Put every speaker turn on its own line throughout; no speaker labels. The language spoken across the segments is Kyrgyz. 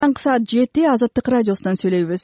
Таңғы саат 7 Азаттык радиосунан сүйлөйбүз.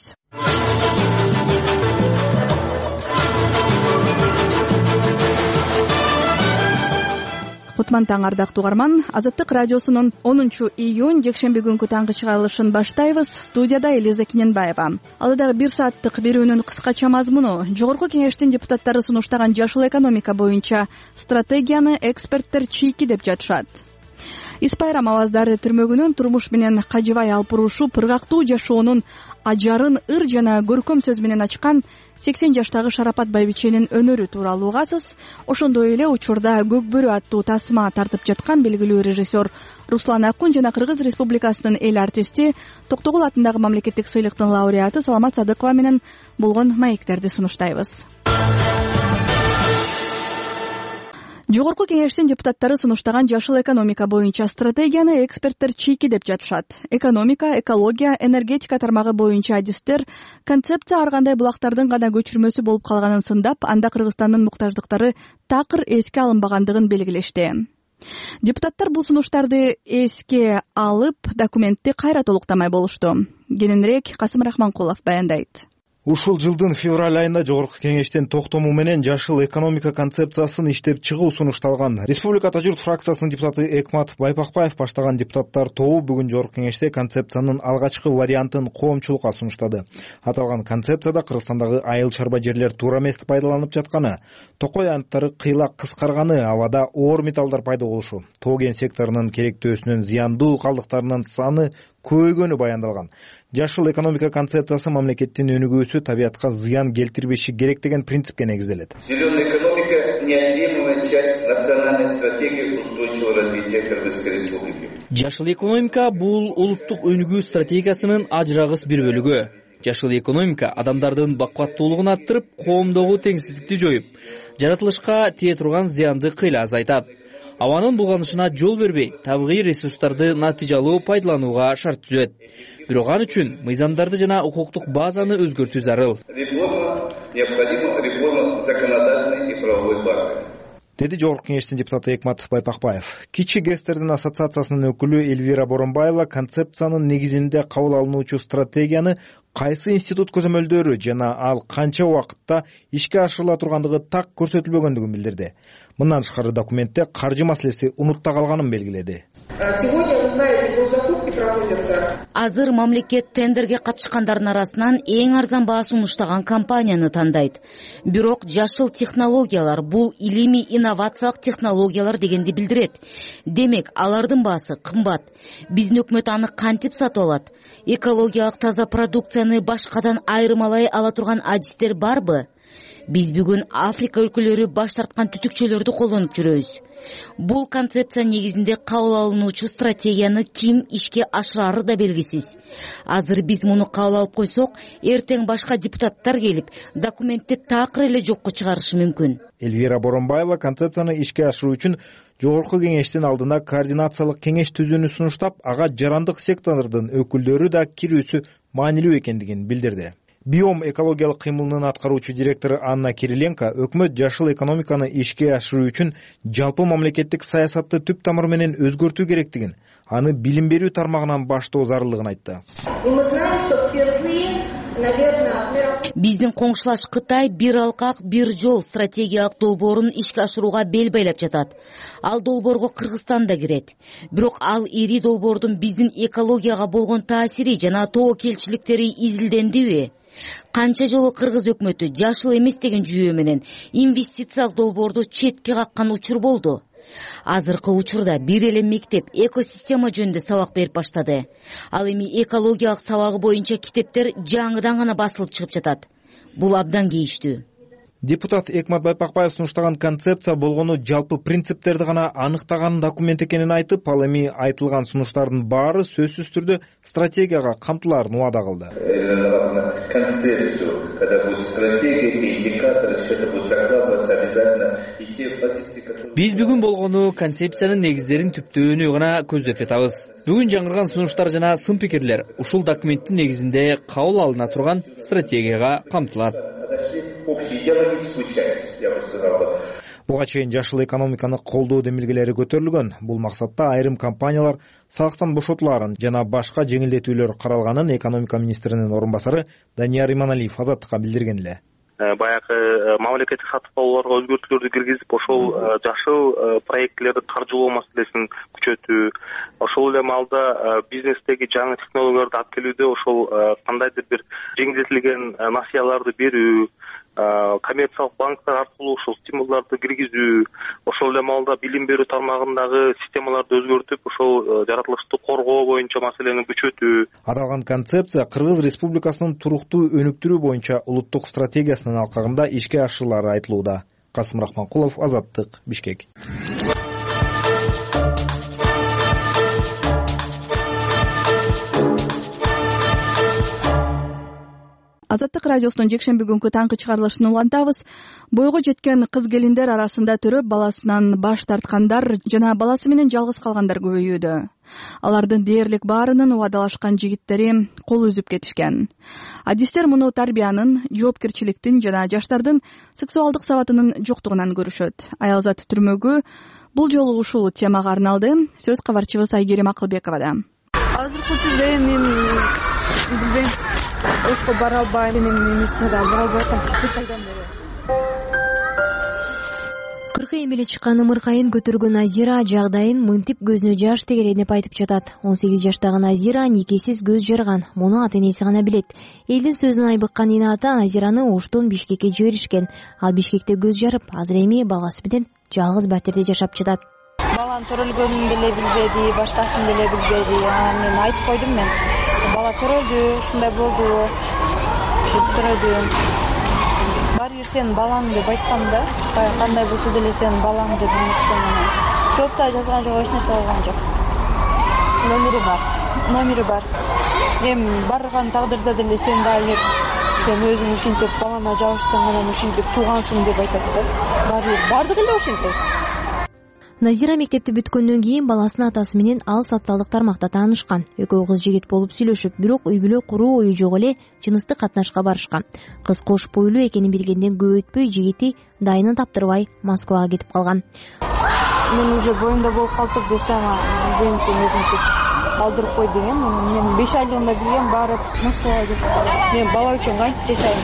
Кутман таң ардактуу угарман. Азаттык радиосунун 10 июнь жекшемби күнкү таңкы чыгарылышын баштайбыз. Студияда Элиза Киненбаева. Алдыдагы 1 сааттык берүүнүн кыскача мазмуну: Жогорку кеңештин депутаттары сунуштаган жашыл экономика боюнча стратегияны эксперттер чийки деп жатышат. Ис байрам аваздары түрмөгүнүн турмуш менен кажыбай алып урушу пыргактуу жашоонун ажарын ыр жана көркөм сөз менен ачкан 80 жаштагы Шарапат Байбиченин өнөрү тууралуу угасыз. Ошондой эле учурда Көк бөрү аттуу тасма тартып жаткан белгилүү режиссер Руслан Акун жана Кыргыз Республикасынын эл артисти Токтогул атындагы мамлекеттик сыйлыктын лауреаты Саламат Садыкова менен болгон маектерди сунуштайбыз. Жогорку кеңештин депутаттары сунуштаган жашыл экономика боюнча стратегияны эксперттер чийки деп жатышат. Экономика, экология, энергетика тармагы боюнча адистер концепция ар кандай булактардын гана көчүрмөсү болуп калганын сындап, анда Кыргызстандын муктаждыктары такыр эске алынбагандыгын белгилешти. Депутаттар бул сунуштарды эске алып, документти кайра толуктамай болушту. Кененирээк Касым Рахманкулов баяндайт.
Ушул жылдын февраль айында Жогорку кеңештин токтому менен жашыл экономика концепциясын иштеп чыгуу сунушталган. Республика Ата журт фракциясынын депутаты Экмат Байпакбаев баштаган депутаттар тобу бүгүн Жогорку кеңеште концепциянын алгачкы вариантын коомчулукка сунуштады. Аталган концепцияда Кыргызстандагы айыл чарба жерлер туура эмес пайдаланып жатканы, токой аянттары кыйла кыскарганы, абада оор металлдар пайда болушу, тоо кен секторунун керектөөсүнүн зыяндуу калдыктарынын саны көбөйгөнү баяндалган. Жашыл экономика концепциясы мамлекеттин өнүгүүсү табиатка зыян келтирбеши керек деген принципке негизделет.
Зеленая экономика — неотъемлемая часть национальной стратегии устойчивого развития Кыргызской республики.
Жашыл экономика бул улуттук өнүгүү стратегиясынын ажырагыс бир бөлүгү. Жашыл экономика адамдардын бакуаттуулугун арттырып, коомдогу теңсиздикти жоюп, жаратылышка тие турган зыянды кыйла азайтат. Абанын булганышына жол бербей, табигый ресурстарды натыйжалуу пайдаланууга шарт түзөт. Бирок ал үчүн мыйзамдарды жана укуктук базаны өзгөртүү зарыл.
Необходима реформа законодательной и правовой базы.
Деди Жогорку кеңештин депутаты Экмат Байпакбаев. Кичи ГЭСтердин ассоциациясынын өкүлү Эльвира Боронбаева концепциянын негизинде кабыл алынуучу стратегияны кайсы институт көзөмөлдөрү жана ал канча убакытта ишке ашырыла тургандыгы так көрсөтүлбөгөндүгүн билдирди. Мындан тышкары документте каржы маселеси унутта калганын белгиледи.
Азыр мамлекет тендерге катышкандардын арасынан эң арзан баа сунуштаган компанияны тандайт. Бирок жашыл технологиялар бул илимий инновациялык технологиялар дегенди билдирет. Демек, алардын баасы кымбат. Биздин өкмөт аны кантип сатып алат? Экологиялык таза продукцияны башкадан айырмалай ала турган адистер барбы? Биз бүгүн Африка өлкөлөрү баш тарткан түтүкчөлөрдү колдонуп жүрөбүз. Бул концепция негизинде кабыл алынуучу стратегияны ким ишке ашырары да белгисиз. Азыр биз муну кабыл алып койсок, эртең башка депутаттар келип, документти такыр эле жокко чыгарышы мүмкүн.
Эльвира Боронбаева концепцияны ишке ашыруу үчүн Жогорку кеңештин алдына координациялык кеңеш түзүүнү сунуштап, ага жарандык сектордун өкүлдөрү да кирүүсү маанилүү экендигин билдирди. Биом экологиялык кыймылынын аткаруучу директору Анна Кириленко өкмөт жашыл экономиканы ишке ашыруу үчүн жалпы мамлекеттик саясатты түп тамыры менен өзгөртүү керектигин, аны билим берүү тармагынан баштоо зарылдыгын айтты.
Биздин коңшулаш Кытай бир алкак, бир жол стратегиялык долбоорун ишке ашырууга бел байлап жатат. Ал долбоорго Кыргызстан да кирет. Бирок ал ири долбоордун биздин экологияга болгон таасири жана тобокелчиликтери изилдендиби? Канча жолу Кыргыз өкмөтү жашыл эмес деген жүйө менен инвестициялык долбоорду четке каккан учур болду. Азыркы учурда бир эле мектеп экосистема жөнүндө сабак берип баштады. Ал эми экологиялык сабагы боюнча китептер жаңыдан гана басылып чыгып жатат. Бул абдан кейиштүү.
Депутат Экмат Байпакбаев сунуштаган концепция болгону жалпы принциптерди гана аныктаган документ экенин айтып, ал эми айтылган сунуштардын баары сөзсүз түрдө стратегияга камтылаарын убада кылды.
Биз бүгүн болгону концепциянын негиздерин түптөөнү гана көздөп жатабыз. Бүгүн жаңырган сунуштар жана сын пикирлер ушул документтин негизинде кабыл алына турган стратегияга камтылат.
Буга чейин жашыл экономиканы колдоо демилгелери көтөрүлгөн. Бул максатта айрым компаниялар салыктан бошотулаарын жана башка жеңилдетүүлөр каралганын экономика министринин орун басары Данияр Иманалиев Азаттыкка билдирген эле.
Баягы мамлекеттик сатып алууларга өзгөртүүлөрдү киргизип, ошол жашыл проектлерди каржылоо маселесин күчөтүү, ошол эле маалда бизнестеги жаңы технологияларды алып келүүдө ошол кандайдыр бир жеңилдетилген насыяларды берүү, коммерциялык банктар аркылуу ошол стимулдарды киргизүү, ошол эле маалда билим берүү тармагындагы системаларды өзгөртүп, ошол жаратылышты коргоо боюнча маселени күчөтүү.
Аталган концепция Кыргыз Республикасынын туруктуу өнүктүрүү боюнча улуттук стратегиясынын алкагында ишке ашырылары айтылууда. Касым Рахманкулов, Азаттык, Бишкек.
Азаттык радиосунун жекшемби күнкү таңкы чыгарылышын улантабыз. Бойго жеткен кыз келиндер арасында төрөп баласынан баш тарткандар жана баласы менен жалгыз калгандар көбөйүүдө. Алардын дээрлик баарынын убадалашкан жигиттери кол үзүп кетишкен. Адистер муну тарбиянын, жоопкерчиликтин жана жаштардын сексуалдык сабатынын жоктугунан көрүшөт. Аялзат түрмөгү бул жолу ушул темага арналды. Сөз кабарчыбыз Айгерим Акылбековада.
Азыркы түрдө мен билбейм, ошко бара албайм, мен эмесине бара албайм.
40 эмеле чыккан ымыркайын көтөргөн Назира жагдайын мынтип көзүнө жаш тегерени айтып жатат. 18 жаштагы Назира никесиз көз жарган. Муну ата-энеси гана билет. Элдин сөзүнөн айбыккан Ината Назираны Оштон Бишкекке жиберишкен. Ал Бишкекте көз жарып, азыр эми баласы менен жалгыз батирде жашап жатат.
Баланын төрөлгөнүн деле билбеди, башкасын деле билбеди. Мен айтып койдум, мен бала төрөлдү, ушундай болду, ушинтип төрөлдү. Баары бир сен балаң деп айткам да, кандай болсо деле сен балаң деп билсем, жоопта жазган жок, эч нерсе кылган жок. Номери бар. Эми барган тагдырда деле сен дагы сен өзүң ушинтип балаңа жабышсаң, анан ушинтип туугансың деп айтат да. Бардыгы эле ушинтип.
Назира мектепти бүткөндөн кийин баласынын атасы менен ал социалдык тармакта таанышкан. Экөө кыз жигит болуп сүйлөшүп, бирок үй бүлө куруу ою жок эле жыныстык катнашка барышкан. Кыз кош бойлуу экенин билгенден көп өтпөй жигити дайынын таптырбай Москвага кетип калган.
Мен уже боюмда болуп калып десем, сен өзүңчү калтырып кой деген. Мен 5 айлыгында билгем, барып Москвага кетип калдым. Мен бала үчүн кантип жашайм?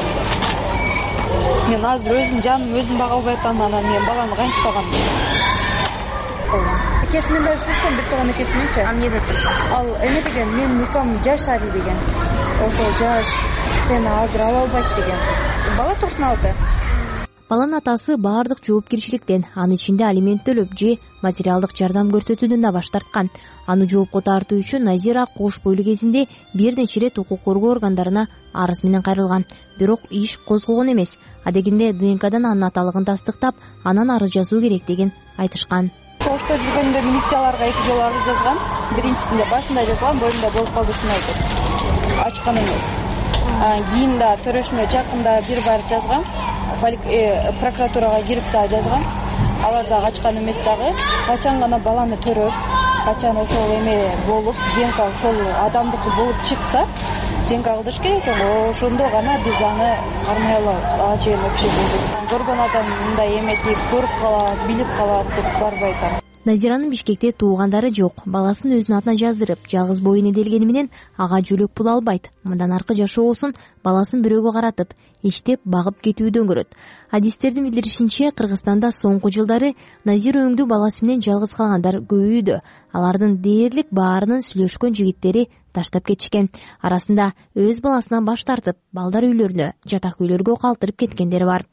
Мен азыр өзүм жаным өзүм бага албай атам, анан мен баланы кантип багам? Экесимен да сүйлөшкөн, бир тууган экесименчи. Ал эмне деп? Ал эме деген, менин укам жаш ари деген. Ошол жаш, сени азыр ала албайт деген. Бала турсун алды.
Баланын атасы баардык жоопкерчиликтен, анын ичинде алимент төлөп же материалдык жардам көрсөтүүдөн да баш тарткан. Аны жоопко тартуу үчүн Назира кош бойлуу кезинде бир нече ирет укук коргоо органдарына арыз менен кайрылган. Бирок иш козголгон эмес. Адегенде ДНКдан анын аталыгын тастыктап, анан арыз жазуу керек деген айтышкан.
Ошто жүргөндө милицияларга 2 жолу арыз жазгам. Биринчисинде башында жазгам, боюмда болуп калды ушуну айтып. Ачкан эмес. Кийин да төрөшмө жакында бир бар жазгам. Прокуратурага кирип да жазгам. Алар да ачкан эмес дагы. Качан гана баланы төрөп, качан ошол эме болуп, ДНК ошол адамдыкы болуп чыкса, ДНК кылдырыш керек экен. Ошондо гана биз аны кармай алабыз. Ага чейин вообще болду. Көргөн адам мындай эметип, көрүп калат, билип калат деп барбайт.
Назиранын Бишкекте туугандары жок. Баласын өзүнүн атына жаздырып, жалгыз боюн эделгени менен ага жөлөк пул албайт. Мындан аркы жашоосун баласын бирөөгө каратып, иштеп багып кетүүдөн көрөт. Адистердин билдиришинче, Кыргызстанда соңку жылдары Назира өңдүү баласы менен жалгыз калгандар көбөйүүдө. Алардын дээрлик баарынын сүйлөшкөн жигиттери таштап кетишкен. Арасында өз баласынан баш тартып, балдар үйлөрүнө, жатак үйлөргө калтырып кеткендер бар.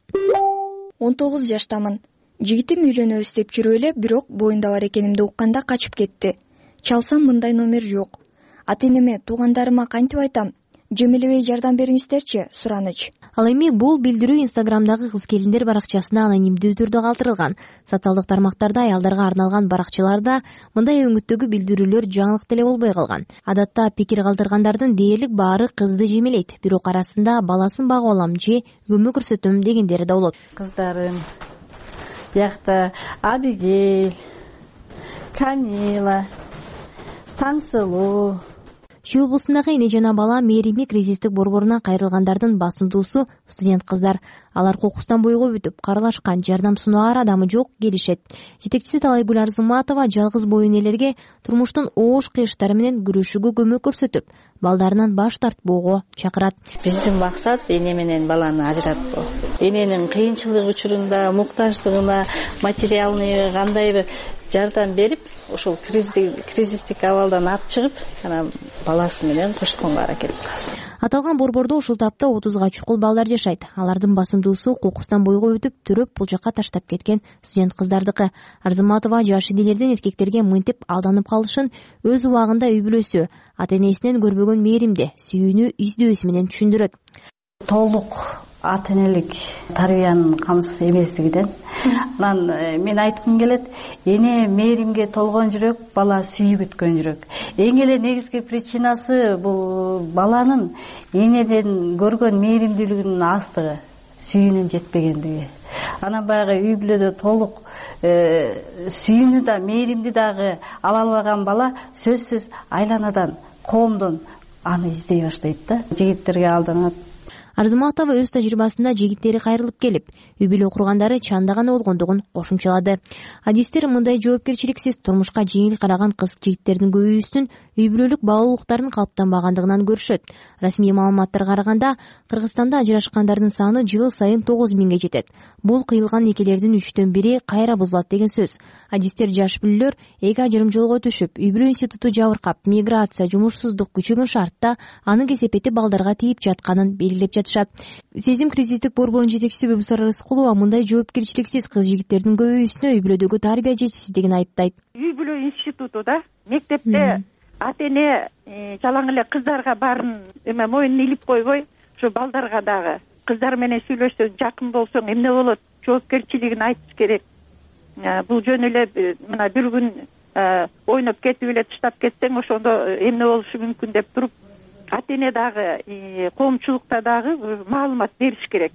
19 жаштамын. Жигитим үйлөнөбүз деп жүрүп эле, бирок боюнда бар экенимди укканда качып кетти. Чалсам мындай номер жок. Ата-энеме, туугандарыма кантип айтам? Жемелебей жардам бериңиздерчи, сураныч.
Ал эми бул билдирүү Инстаграмдагы кыз келиндер баракчасына анонимдүү түрдө калтырылган. Социалдык тармактарда аялдарга арналган баракчаларда мындай өңүттөгү билдирүүлөр жаңылык деле болбой калган. Адатта пикир калтыргандардын дээрлик баары кызды жемелейт, бирок арасында баласын багып алам же көмөк көрсөтөм дегендери да болот.
Кыздарым биякта Абигейл, Камила, Таңсылуу.
Чүй облусундагы эне жана бала мээрими кризистик борборуна кайрылгандардын басымдуусу студент кыздар. Алар кокустан бойго бүтүп, каралашкан, жардам сунууар адамы жок келишет. Жетекчиси Талайгүл Арзыматова жалгыз бой энелерге турмуштун оош кыйыштары менен күрөшүүгө көмөк көрсөтүп, балдарынан баш тартпоого чакырат.
Биздин максат эне менен баланы ажыратпоо. Эненин кыйынчылык учурунда, муктаждыгына материалный кандай бир жардам берип, ошол кризистик абалдан алып чыгып, анан баласы менен коштоконго аракет кылабыз.
Аталган борбордо ушул тапта 30га чукул балдар жашайт. Алардын басымдуусу кокустан бойго өтүп, төрөп бул жакка таштап кеткен студент кыздардыкы. Арзыматова жаш энелердин эркектерге мынтип алданып калышын өз убагында үй бүлөсү, ата-энесинен көрбөгөн мээримди, сүйүүнү издөөсү менен түшүндүрөт.
Толук ата-энелик тарбиянын камсыз эместигинен анан мен айткым келет, эне мээримге толгон жүрөк, бала сүйүп өткөн жүрөк. Эң эле негизги причинасы бул баланын энеден көргөн мээримдүүлүгүнүн аздыгы, сүйүүнүн жетпегендиги. Анан баягы үй бүлөдө толук сүйүүнү да, мээримди дагы ала албаган бала сөзсүз айланадан, коомдон аны издей баштайт да. Жигиттерге алданат.
Арзыматова өз тажрыйбасында жигиттери кайрылып келип, үй бүлө кургандары чандаган болгондугун кошумчалады. Адистер мындай жоопкерчиликсиз турмушка жеңил караган кыз-жигиттердин көбүйүүсүн үй бүлөлүк баалуулуктардын калыптанбагандыгынан көрүшөт. Расмий маалыматтарга караганда, Кыргызстанда ажырашкандардын саны жыл сайын 9000ге жетет. Бул кыйылган некелердин 3/1 кайра бузулат деген сөз. Адистер жаш бүлөлөр эки ажырым жолго түшүп, үй бүлө институту жабыркап, миграция, жумушсуздук күчөгөн шартта анын кесепети балдарга тийип жатканын белгилеп жатышат. Сезим кризистик борборунун жетекчиси Бебусара Рыскулова мындай жоопкерчиликсиз кыз-жигиттердин көбөйүүсүнө үй бүлөдөгү тарбия жетишсиздигин айыптайт.
Үй бүлө институту да, мектепте ата-эне жалаң эле кыздарга баарын моюнун илип койбой, ушу балдарга дагы кыздар менен сүйлөшсөң, жакын болсоң эмне болот, жоопкерчилигин айтыш керек. Бул жөн эле мына бир күн ойноп кетип эле таштап кетсең, ошондо эмне болушу мүмкүн деп туруп, ата-эне дагы, коомчулукта дагы маалымат бериш керек.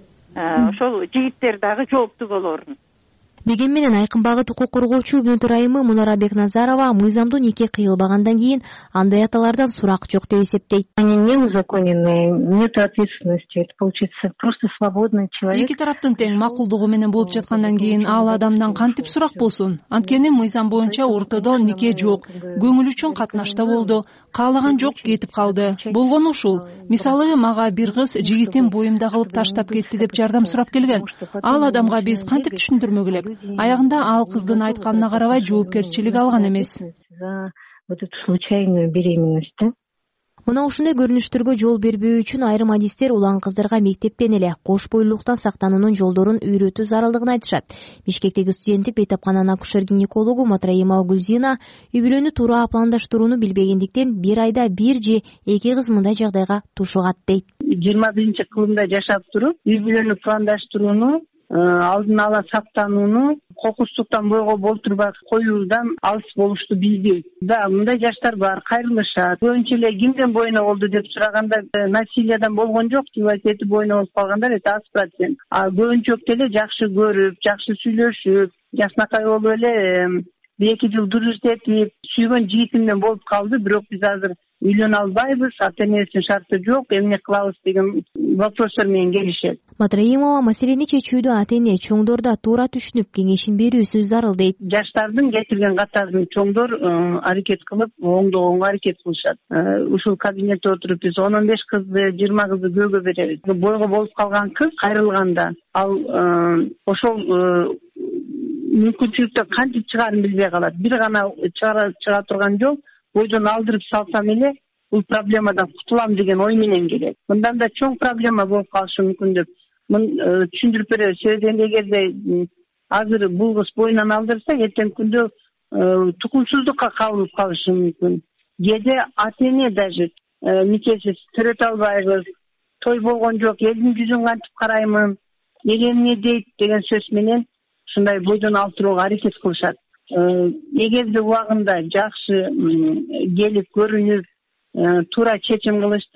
Ошол жигиттер дагы жооптуу болоорун.
Деген менен Айкын Багыт укук коргоочу Үбүнөт ырайымы Мунара Бекназарова мыйзамдуу нике кыйылбагандан кийин андай аталардан сурак жок деп эсептейт.
Они не узаконенные, нет ответственности, это получается просто свободный человек.
Эки тараптын тең макулдугу менен болуп жаткандан кийин ал адамдан кантип сурак болсун? Анткени мыйзам боюнча ортодо нике жок, көңүл үчүн катнашта болду, каалаган жок кетип калды. Болгону ушул. Мисалы, мага бир кыз жигитин боюмда кылып таштап кетти деп жардам сурап келген. Ал адамга биз кантип түшүндүрмөк элек? Аягында ал кыздын айтканына карабай жоопкерчилик алган эмес.
За вот эту случайную беременность.
Мына ушундай көрүнүштөргө жол бербөө үчүн айрым адистер улан кыздарга мектептен эле кош бойлуулуктан сактануунун жолдорун үйрөтүү зарылдыгын айтышат. Бишкектеги студенттик бейтапкананын акушер-гинекологу Матраимова Гүлзина үй бүлөнү туура пландаштырууну билбегендиктен бир айда бир же эки кыз мындай жагдайга тушугат дейт.
21-кылымда жашап туруп, үй бүлөнү пландаштырууну, алдын ала сактанууну, кокустуктан бойго болтурбай коюудан алыс болушту билбейт. Да, мындай жаштар бар, кайрылышат. Көбүнчө эле кимден бойно болду деп сураганда насилиядан болгон жок деп айтып бойно болуп калгандар 1%. А көбүнчө эле жакшы көрүп, жакшы сүйлөшүп, жакшынакай болуп эле 2 жыл дуруштетип, сүйгөн жигитимден болуп калды, бирок биз азыр үйлөнө албайбыз, ата-энесинин шарты жок, эмне кылабыз деген вопростор менен келишет.
Матраимова маселени чечүүдө ата-эне чоңдорда туура түшүнүп, кеңешин берүүсү зарыл дейт.
Жаштардын кетирген катарын чоңдор аракет кылып, оңдогонго аракет кылышат. Ушул кабинетте отуруп биз 15 кызды, 20 кызды көйгө беребиз. Бойго болуп калган кыз кайрылганда, ал ошол мүмкүнчүлүктөн кантип чыгаарын билбей калат. Бир гана чыга турган жол, бойдон алдырып салсам эле бул проблемадан кутулам деген ой менен келет. Мындан да чоң проблема болуп калышы мүмкүн деп түшүндүрүп беребиз. Себеби эгерде азыр бул кыз боюнан алдырса, эртең күндө тукумсуздукка кабылып калышы мүмкүн. Кээде ата-эне даже никесиз төрөтө албайбыз, той болгон жок, элдин жүзүн кантип караймын, эл эмне дейт деген сөз менен ушундай бойдон алдырууга аракет кылышат. Эгерде убагында жакшы келип көрүнүп, туура чечим кылышса,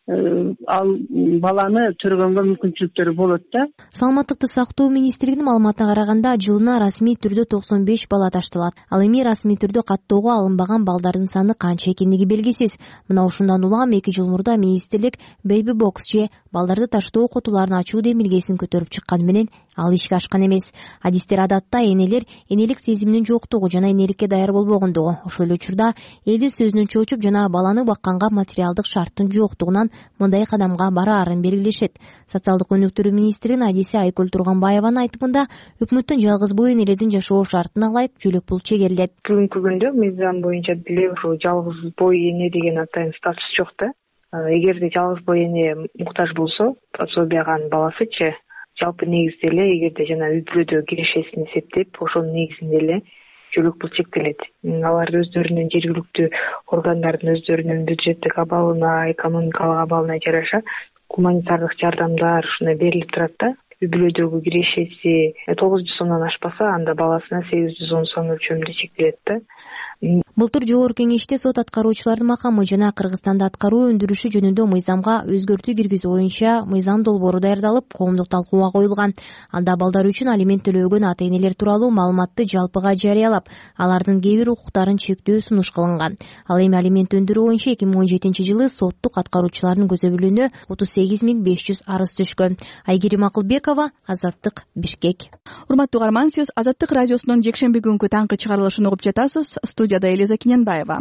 ал баланы төргөнгө мүмкүнчүлүктөрү болот да.
Саламаттыкты сактоо министрлигинин маалыматына караганда жылына расмий түрдө 95 бала ташталат. Ал эми расмий түрдө каттоого алынбаган балдардын саны канча экендиги белгисиз. Мына ушундан улам 2 жыл мурда министрлик Baby Box же балдарды таштоо котуларын ачуу демилгесин көтөрүп чыкканы менен ал ишке ашкан эмес. Адистер адатта энелер энелик сезиминин жоктугу жана энеликке даяр болбогондугу, ошол эле учурда элди сөзүнөн чоочуп жана баланы бакканга материалдык шарттын жоктугунан мындай кадамга бараарын белгилешет. Социалдык өнүктүрүү министринин адиси Айкөл Турганбаеванын айтымында өкмөттүн жалгыз бой энелердин жашоо шартына ылайык жөлөк пул чегерилет.
Бүгүнкү күндө мыйзам боюнча деле ушул жалгыз бой эне деген атайын статус жок да. Эгерде жалгыз бой эне муктаж болсо, пособияга анын баласычы жалпы негизде эле эгерде жана үй бүлөдө кирешесин эсептеп, ошонун негизинде эле жөлөк пул чектелет. Алар өздөрүнүн жергиликтүү органдардын өздөрүнүн бюджеттик абалына, экономикалык абалына жараша гуманитардык жардамдар ушундай берилип турат да. Үй бүлөдөгү кирешеси 900 сомдон ашпаса, анда баласына 810 сом өлчөмүндө чектелет да.
Былтыр жогорку кеңеште сот аткаруучулардын макамы жана Кыргызстанда аткаруу өндүрүшү жөнүндө мыйзамга өзгөртүү киргизүү боюнча мыйзам долбоору даярдалып, коомдук талкууга коюлган. Анда балдар үчүн алимент төлөгөн ата-энелер тууралуу маалыматты жалпыга жарыялап, алардын кээ бир укуктарын чектөө сунуш кылынган. Ал эми алимент өндүрүү боюнча 2017-жылы соттук аткаруучулардын көзөмөлүнө 38500 арыз түшкөн. Айгерим Акылбекова, Азаттык, Бишкек.
Урматтуу угарман, сиз Азаттык радиосунун жекшемби күнгү таңкы чыгарылышын угуп жатасыз. Студияда Элиза Киненбаева.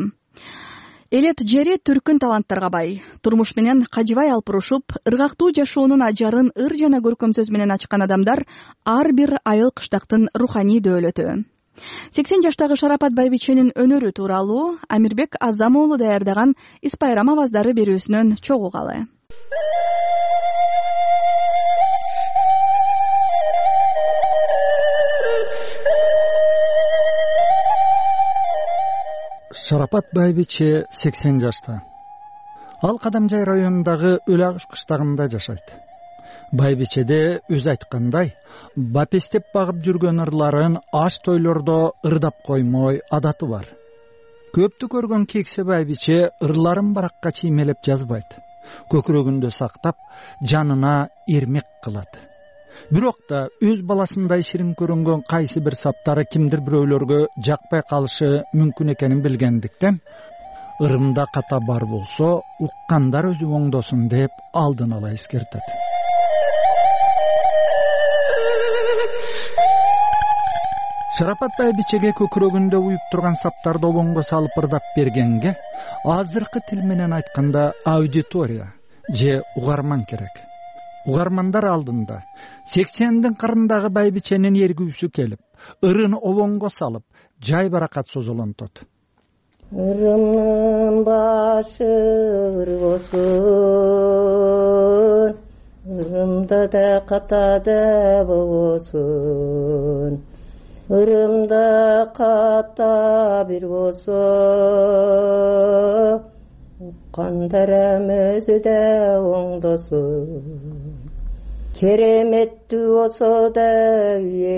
Элет жери түркүн таланттарга бай. Турмуш менен кажыбай алпурушуп, ыргактуу жашоонун ажарын ыр жана көркөм сөз менен ачкан адамдар ар бир айыл кыштактын руханий дөөлөтү. 80 жаштагы Шарапат Байбиченин өнөрү тууралуу Амирбек Азам уулу даярдаган Испайрам аваздары берүүсүнөн чогуу калы.
Шарапат Байбиче 80 жашта. Ал Кадамжай районундагы Өлөк кыштагында жашайт. Байбичеде өз айткандай, бапестеп багып жүргөн ырларын аш тойлордо ырдап коймой адаты бар. Көптү көргөн кексе Байбиче ырларын баракка чиймелеп жазбайт. Көкүрөгүндө сактап, жанына эрмек кылат. Бирок да өз баласындай ширин көрүнгөн кайсы бир саптары кимдир бирөөлөргө жакпай калышы мүмкүн экенин билгендиктен, ырымда ката бар болсо, уккандар өзү оңдосун деп алдын ала эскертет. Шарапат Байбичеге көкүрөгүндө уюп турган саптарды обоңго салып ырдап бергенге, азыркы тил менен айтканда аудитория же угарман керек. Угармандар алдында 80-дин кырындагы Байбиченин эргүүсү келип, ырын обоңго салып, жай баракат созолонтот.
Ырымнын башы ыр болсун, ырымда да катада болсун. Ырымда ката бир болсо, уккандарым өзү да оңдосун. Кереметтүү болсо да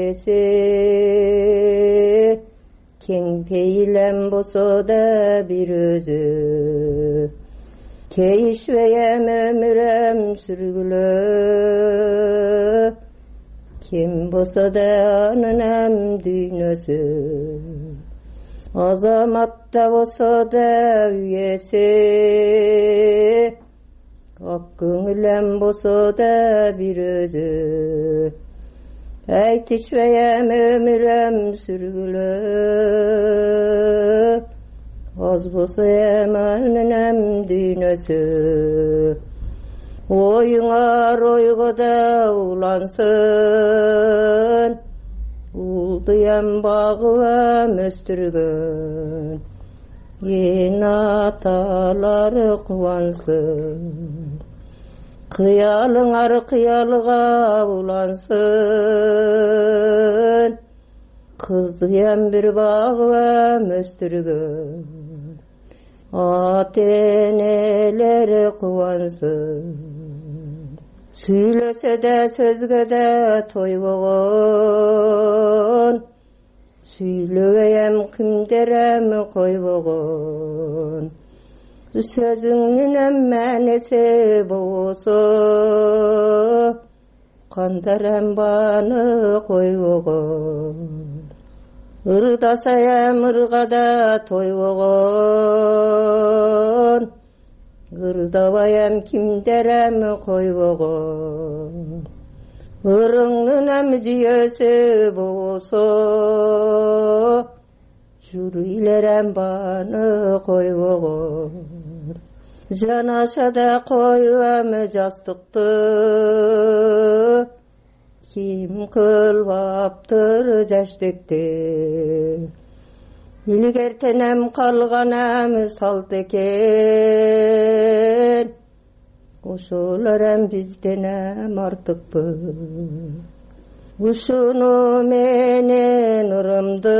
үйеси, кең пейлем болсо да бир өзү. Кейишпейем өмүрөм сүргүлө, кем болсо да анынам дүйнөсү. Азаматта болсо да үйеси, ак көңүлем болсо да бир өзү. Айтышпайам өмүрөм сүргүлө, аз болсо анынам дүйнөсү. Оюңар ойго да улансын, улдуям багыбам өстүргөн, эн аталары кубансын. Кыялыңар кыялга улансын, кыздыям бир багыбам өстүргөн, ата-энелери кубансын. Сүйлөсө да сөзгө да тойбогон, сүйлөбөйм кимдерем койбогон. сөзүңнүн эмманеси болсо кандарамбаны койбогон ырдасаям ыргада тойбогон ырдабаям кимдерем койбогон ырыңнын эм жүйөсү болсо жүрүйлерем баны койбогон жанашада коюам жастыкты ким кылбаптыр жаштыкты илгертенем калганам салт экен ошолор эм бизден эм артыкпы ушуну менен ырымды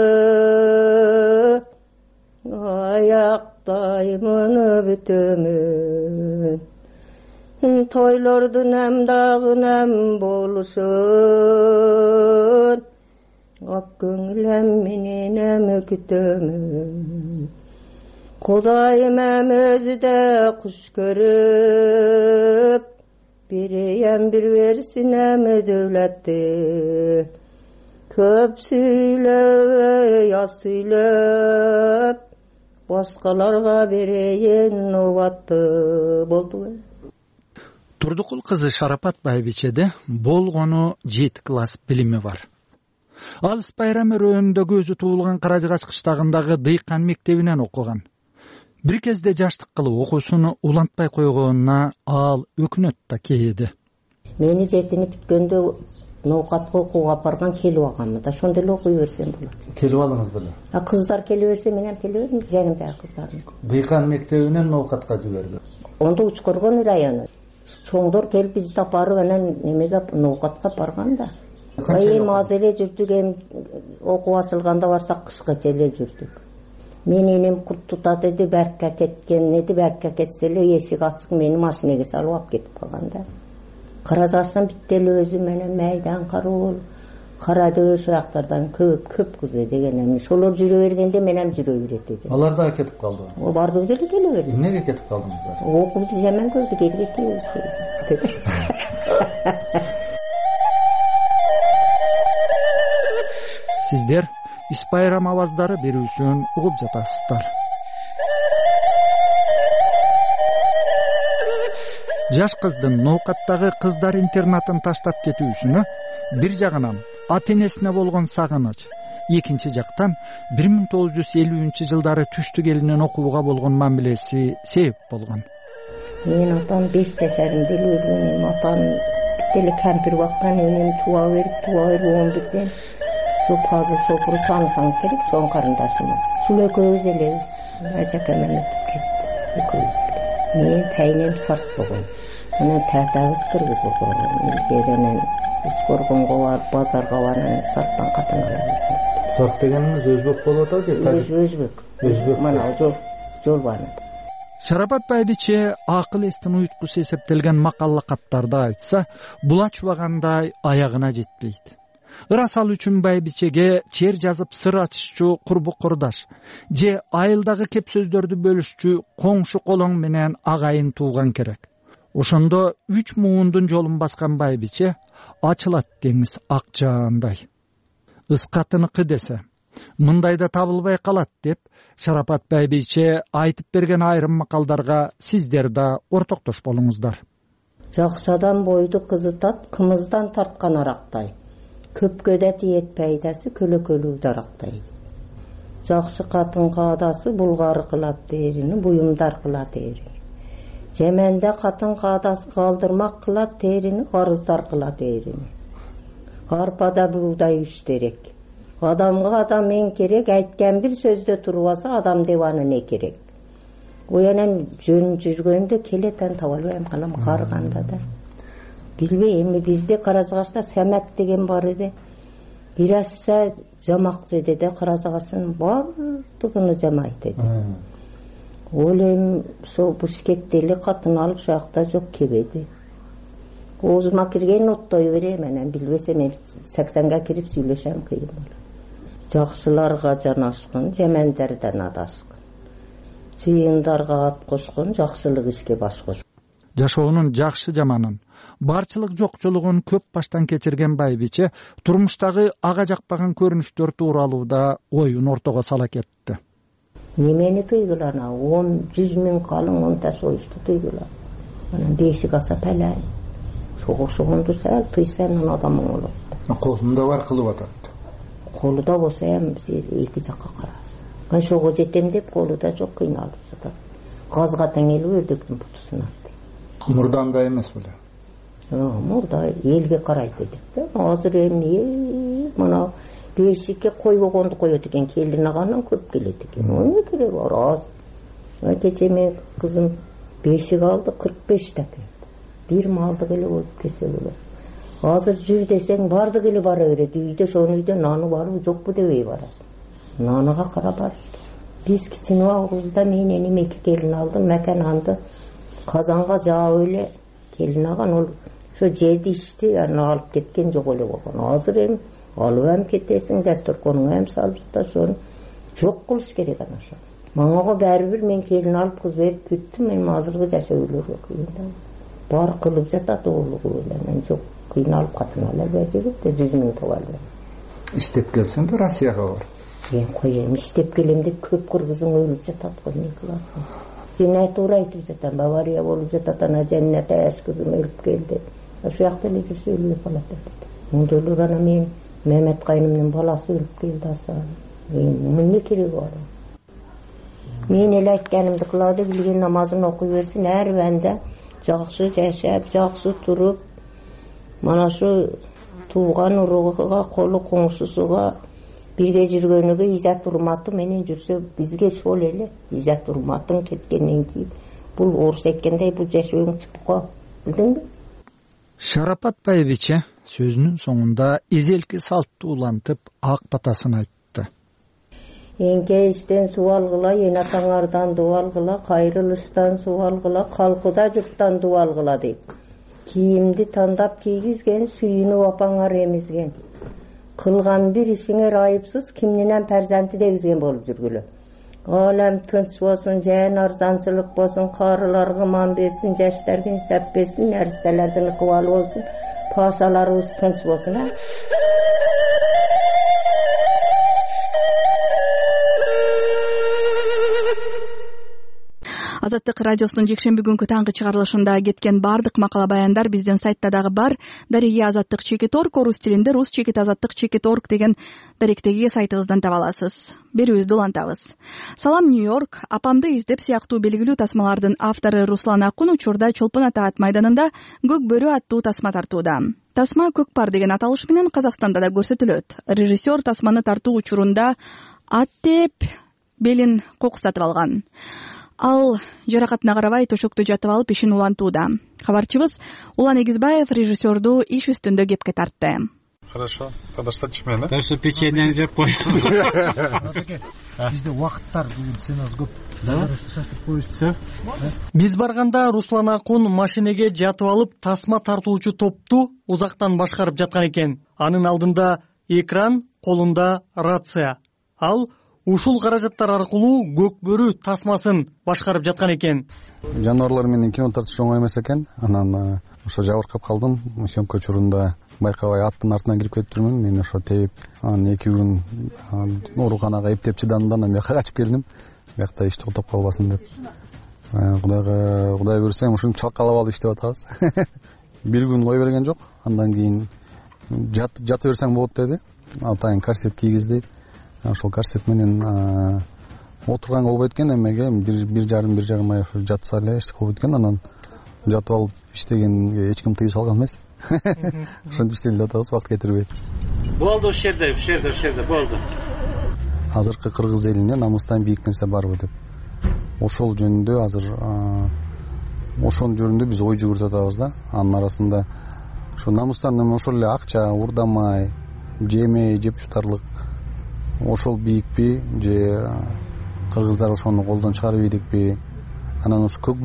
аяктаймын бүтөмүн тойлордун эм дагы эм болушун ак көңүл эм менен эм күтөмүн Кудайым эм өзү да куш көрүп берейем бир берсин эм дөөлөттү көп сүйлөбөй аз сүйлөп башкаларга берейин убатты болдубу.
Турдукул кызы Шарапат Байбичеде болгону 7 класс билими бар. Ал Спайрам өрөөнүндөгү өзү туулган Каражыгач кыштагындагы Дыйкан мектебинен окуган. Бир кезде жаштык кылып окуусуну улантпай койгонуна ал өкүнөт да кейеди.
Мени жетинип бүткөндө ноокатка окууга барган келип алганмын да, ошондо эле окуй берсем болот.
Келип алыңыз беле?
Кыздар келе берсе мен ham келе бердим, жанымдагы кыздарым.
Дыйкан мектебинен ноокатка жиберди.
Онда Учкоргон району. Чоңдор келип бизди апарып анан немеге ноокатка барган да. Эми азыр эле жүрдүк, эми окуу ачылганда барсак кышкача эле жүрдүк. Мен энем курт тутат эди, Баркка кеткен эди, Баркка кетсе эле эшик ачык мени машинеге салып алып кетип калган да. Каражаштан битти эле өзү менен майдан каруул, кара дөш жактардан көп кыз деген эми ошолор жүрө бергенде мен ham жүрө берет эдим.
Алар да кетип калды.
О барды деле келе берди.
Эмнеге кетип калдыңыздар?
Окуучу жаман көрдүк, элге тийбиз.
Сиздер Испайрам аваздары берүүсүн угуп жатасыздар. Жаш кыздын ноокаттагы кыздар интернатын таштап кетүүсүнө бир жагынан ата-энесине болгон сагыныч, экинчи жактан 1950-жылдары түштүк элинен окууга болгон мамилеси себеп болгон.
Мен атам 5 жашарымда эле өлгөн, атам деле кампир баккан, энем туа берип 11ден Şu pazı sopuru tanısan gerek, son karındaşımı. Sulu göz eleriz. Acak hemen ötüp gitti. Men tayinem sart boğun. Ona tertağız kırgız boğun. Gerenen Учкоргонго барып, базарга барып, сарттан катын алам.
Сарт дегенimiz өзбек болуп атат же?
Өзбек. Мана жол бар.
Шарапат Байбиче акыл эстин уйуткусу эсептелген макалла каттарда айтса, була чубагандай аягына жетпейт. Ырасал үчүн Байбичеге чер жазып сыр ачышчу курбу курдаш же айылдагы кеп сөздөрдү бөлүшчү коңшу колоң менен агайын тууган керек. Ошондо 3 муундун жолун баскан Байбиче ачылат деңиз ак жаандай. Ыскатыныкы десе, мындайда табылбай калат деп Шарапат Байбиче айтып берген айрым макалдарга сиздер да ортоктош болуңуздар.
Жакшы адам бойду кызытат, кымыздан тарткан арактай. Көпкө да тиет пайдасы, көлөкөлүү дарактай. Жакшы катын каадасы булгары кылат дээрини, буюмдар кылат дээрини. Жеменде катын каадасы калдырмак кылат дээрини, карыздар кылат дээрини. Арпада бугдай иштерек. Адамга адам эң керек, айткан бир сөздө турбаса адам дебаны не керек. Оянан жөн жүргөндө келетен таба албайм калам карыганда да. Билбей, эми бизде Каражыгачта Самат деген бар эди. Бираса жамак жедеде Каражыгачтын бардыгын жамайт эди. Ол эми сол Бишкекте эле катын алып жакта жок кебеди. Оозума кирген оттой берем, анан билбесем 80га кирип сүйлөшөм кыйын болот. Жакшыларга жанашкын, жамандардан адашкын. сыйындарга ат кошкон, жакшылык ишке баш кош.
Жашоонун жакшы жаманын, барчылык жокчулугун көп баштан кечирген Байбиче турмуштагы ага жакпаган көрүнүштөр тууралуу да оюн ортого сала кетти.
Немени тыйгыла, 100 миң калың онта союшту тыйгыла. Анан бешик аса пелен. Согушугунду сәл тыйсаң адамың болот.
Колунда бар кылып атат.
Колуда болсо эми эки жакка карайсың. Ошого жетем деп колуда жок, кыйналып жатат. Газга теңелип өрдөктүн бутусуна.
Мурданда эмес беле.
Мурда элге карайт деп. Азыр эми мына бешикке койбогонду коет экен, келин агандан көп келет экен. Эмне кереги бар аз. Кече мен кызым бешик алды, 45 таке. Бир малдык эле болуп кесе болот. Азыр жүр десең бардык эле бара берет. Үйдө сонуйда наны барбы жокпу дебей барат. Наныга карап барышты. Биз кичине убагыбызда мен энем 2 келин алдым, макананды казанга жаап эле келин аган ол ошо жеди ичти, аны алып кеткен жок эле болгон. Азыр эми алып кетесиң, дасторконуңа салып ошону жок кылыш керек ана ошо. Маңага баары бир мен келин алып кыз берип бүттүм, мен азыркы жашоолорго кыйында. Бар кылып жатат оолугу менен, жок кыйналып катынала берди, 100 миң табалы.
Иштеп келсең да Россияга бар.
Мен коем, иштеп келем деп көп кыргызың өлүп жатат го, не кыласың? Жена туура айтып жатам, Бавария болуп жатат, ана Жаннат аш кызым өлүп келди. Ошол жакта эле жүрсө өлүп калат деп. Мундулур ана мен Мемет кайнымдын баласы өлүп келди аса. Эмне кереги бар? Мен эле айтканымды кылады, билген намазын окуй берсин, ар банда жакшы жашап, жакшы туруп, mana şu tuğan uruğuga, kolu koңсусуга birge жүргөнүгө изат урматы менен жүрсө, бизге шол эле изат урматың кеткенден кийин бул орус айткандай бул жашооң чыпко, билдиңби?
Шарапат Байбиче сөзүнүн соңунда изелки салтты улантып ак батасын айтты.
Эңке иштен суу алгыла, эн атаңардан дуа алгыла, кайрылыштан суу алгыла, калкыда журттан дуа алгыла дейт. Кийимди тандап кийгизген, сүйүнүп апаңар эмизген. Кылган бир ишиңер айыпсыз, кимнинен перзенти дегизген болуп жүргүлө. Алем тынч болсун, жан арзанчылык болсун, карыларга ман берсин, жаштарга инсап берсин, нәрселердин ыкыбалы болсун, пашаларыбыз тынч болсун.
Азаттык радиосунун жекшемби күнкү таңкы чыгарылышында кеткен бардык макала баяндар биздин сайтта дагы бар. Дареги азаттык чекит.орг, орус тилинде рус чекит азаттык чекит.орг деген даректеги сайтыбыздан таба аласыз. Берүүбүздү улантабыз. Салам Нью-Йорк, апамды издеп сыяктуу белгилүү тасмалардын автору Руслан Акун учурда Чолпон ата ат майданында көк бөрү аттуу тасма тартууда. Тасма көк пар деген аталыш менен Казакстанда да көрсөтүлөт. Режиссер тасманы тартуу учурунда ат деп белин кокустатып алган. Ал жаракатына карабай төшөктө жатып алып ишин улантууда. Кабарчыбыз Улан Эгизбаев режиссерду иш үстүндө кепке тартты.
Хорошо, тогда что чемен, да?
Так что печенье жеп кой.
Бизде убакыттар бүгүн сен аз көп.
Биз барганда Руслан Акун машинеге жатып алып тасма тартуучу топту узактан башкарып жаткан экен. Анын алдында экран, колунда рация. Ал ушул каражаттар аркылуу көк бөрү тасмасын башкарып жаткан экен.
Жаныбарлар менен кино тартыш оңой эмес экен. Анан ошо жабыркап калдым. Съемка учурунда байкабай аттын артынан кирип кетиптирмин. Мен ошо теип, анан 2 күн ооруканага эптеп чыдадым да анан бияка качып келдим. Биякта иш токтоп калбасын деп. Кудай буйрса ушинтип чалкалап алып иштеп атабыз. 1 күн ой берген жок. Андан кийин жатып берсең болот деди. Атайын корсет кийгизди. Ошол корсет менен отурганга болбойт экен, эмеге 1,5 ай ошо жатса эле эч болбойт экен. Анан жатып алып иштегенге эч ким тыюу салган эмес. Ошентип иштелип атабыз, убакыт кетирбей.
Болду ушул жерде болду.
Азыркы кыргыз элинде намыстан бийик нерсе барбы деп. Ошол жөнүндө азыр ошонун жөнүндө биз ой жүгүртүп атабыз да. Анын арасында ошо намыстан ошол эле акча, урдамай, жемей, жеп жутарлык ошол бийикпи же кыргыздар ошону колдон чыгарып ийдикпи? Анан ошо көк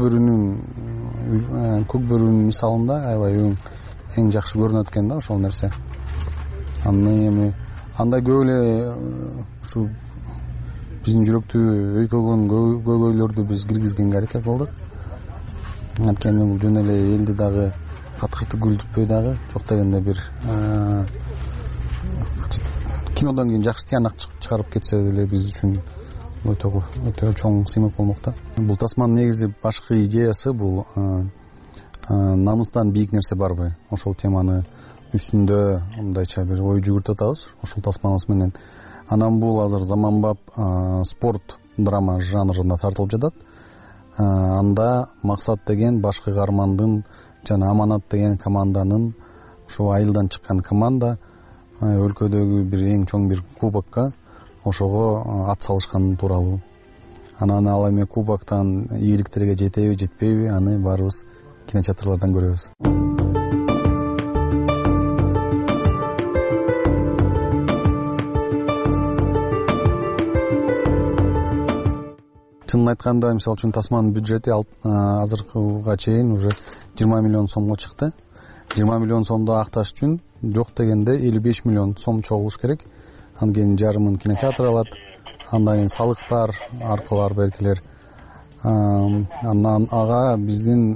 бөрүнүн мисалында аябай эң жакшы көрүнөт экен да ошол нерсе. Аны эми андай көп эле ушу биздин жүрөктү өйкөгөн көйгөйлөрдү биз киргизгенге аракет кылдык. Анткени бул жөн эле элди дагы катты күлдүртпөй дагы жок дегенде бир кинодон кийин жакшы тыянак чыгарып кетсе деле биз үчүн өтө чоң сыймык болмок да. Бул тасманын негизи башкы идеясы бул намыстан бийик нерсе барбы, ошол теманы үстүндө мындайча бир ой жүгүртүп атабыз ошол тасмабыз менен. Анан бул азыр заманбап спорт драма жанрына тартылып жатат. Анда максат деген башкы каармандын жана аманат деген команданын, ошо айылдан чыккан команда өлкөдөгү бир эң чоң бир кубокко ошого ат салышкан тууралуу. Анан ал эми кубоктан ийгиликтерге жетеби жетпейби, аны баарыбыз кинотеатрлардан көрөбүз. Чынын айтканда, мисалы үчүн тасманын бюджети азыркыга чейин уже 20 миллион сомго чыкты. 20 миллион сомду акташ үчүн жок дегенде 55 миллион сом чогулуш керек. Андан кийин жарымын кинотеатр алат, андан кийин салыктар аркылуу ар беркилер. Андан ага биздин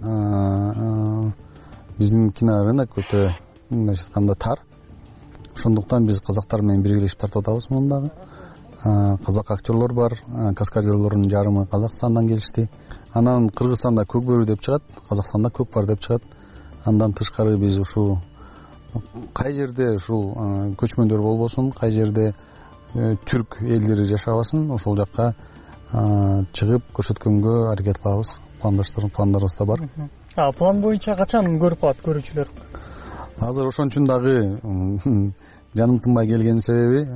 кинорынок өтө мындай айтканда тар. Ошондуктан биз казактар менен биргелешип тартып атабыз муну дагы. Казак актерлор бар, каскадерлордун жарымы Казакстандан келишти. Анан Кыргызстанда көк бөрү деп чыгат, Казакстанда көк бар деп чыгат. Андан тышкары биз ушул кай жерде ушул көчмөндөр болбосун, кай жерде түрк элдери жашабасын, ошол жакка чыгып көрсөткөнгө аракет кылабыз. Пландарыбызда бар.
План боюнча качан көрүп калат көрүүчүлөр?
Азыр ошон үчүн дагы жаным тынбай келгенин себеби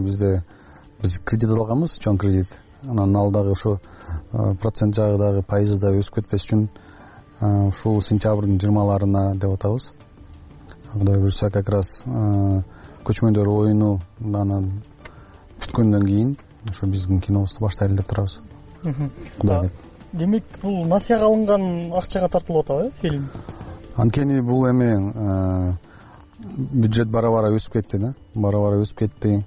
биз кредит алганбыз, чоң кредит. Анан ал дагы ошо процент жагы дагы пайызы да өсүп кетпес үчүн ушул сентябрдын 20-ларына деп атабыз. Кудай буюрса, как раз көчмөндөр оюну анан бүткөндөн кийин ошо биздин кинобузду баштайлы деп турабыз. Кудай деп.
Демек, бул насыяга алынган акчага тартылып атабы, фильм?
Анткени бул эми бюджет бара-бара өсүп кетти да. Бара-бара өсүп кетти.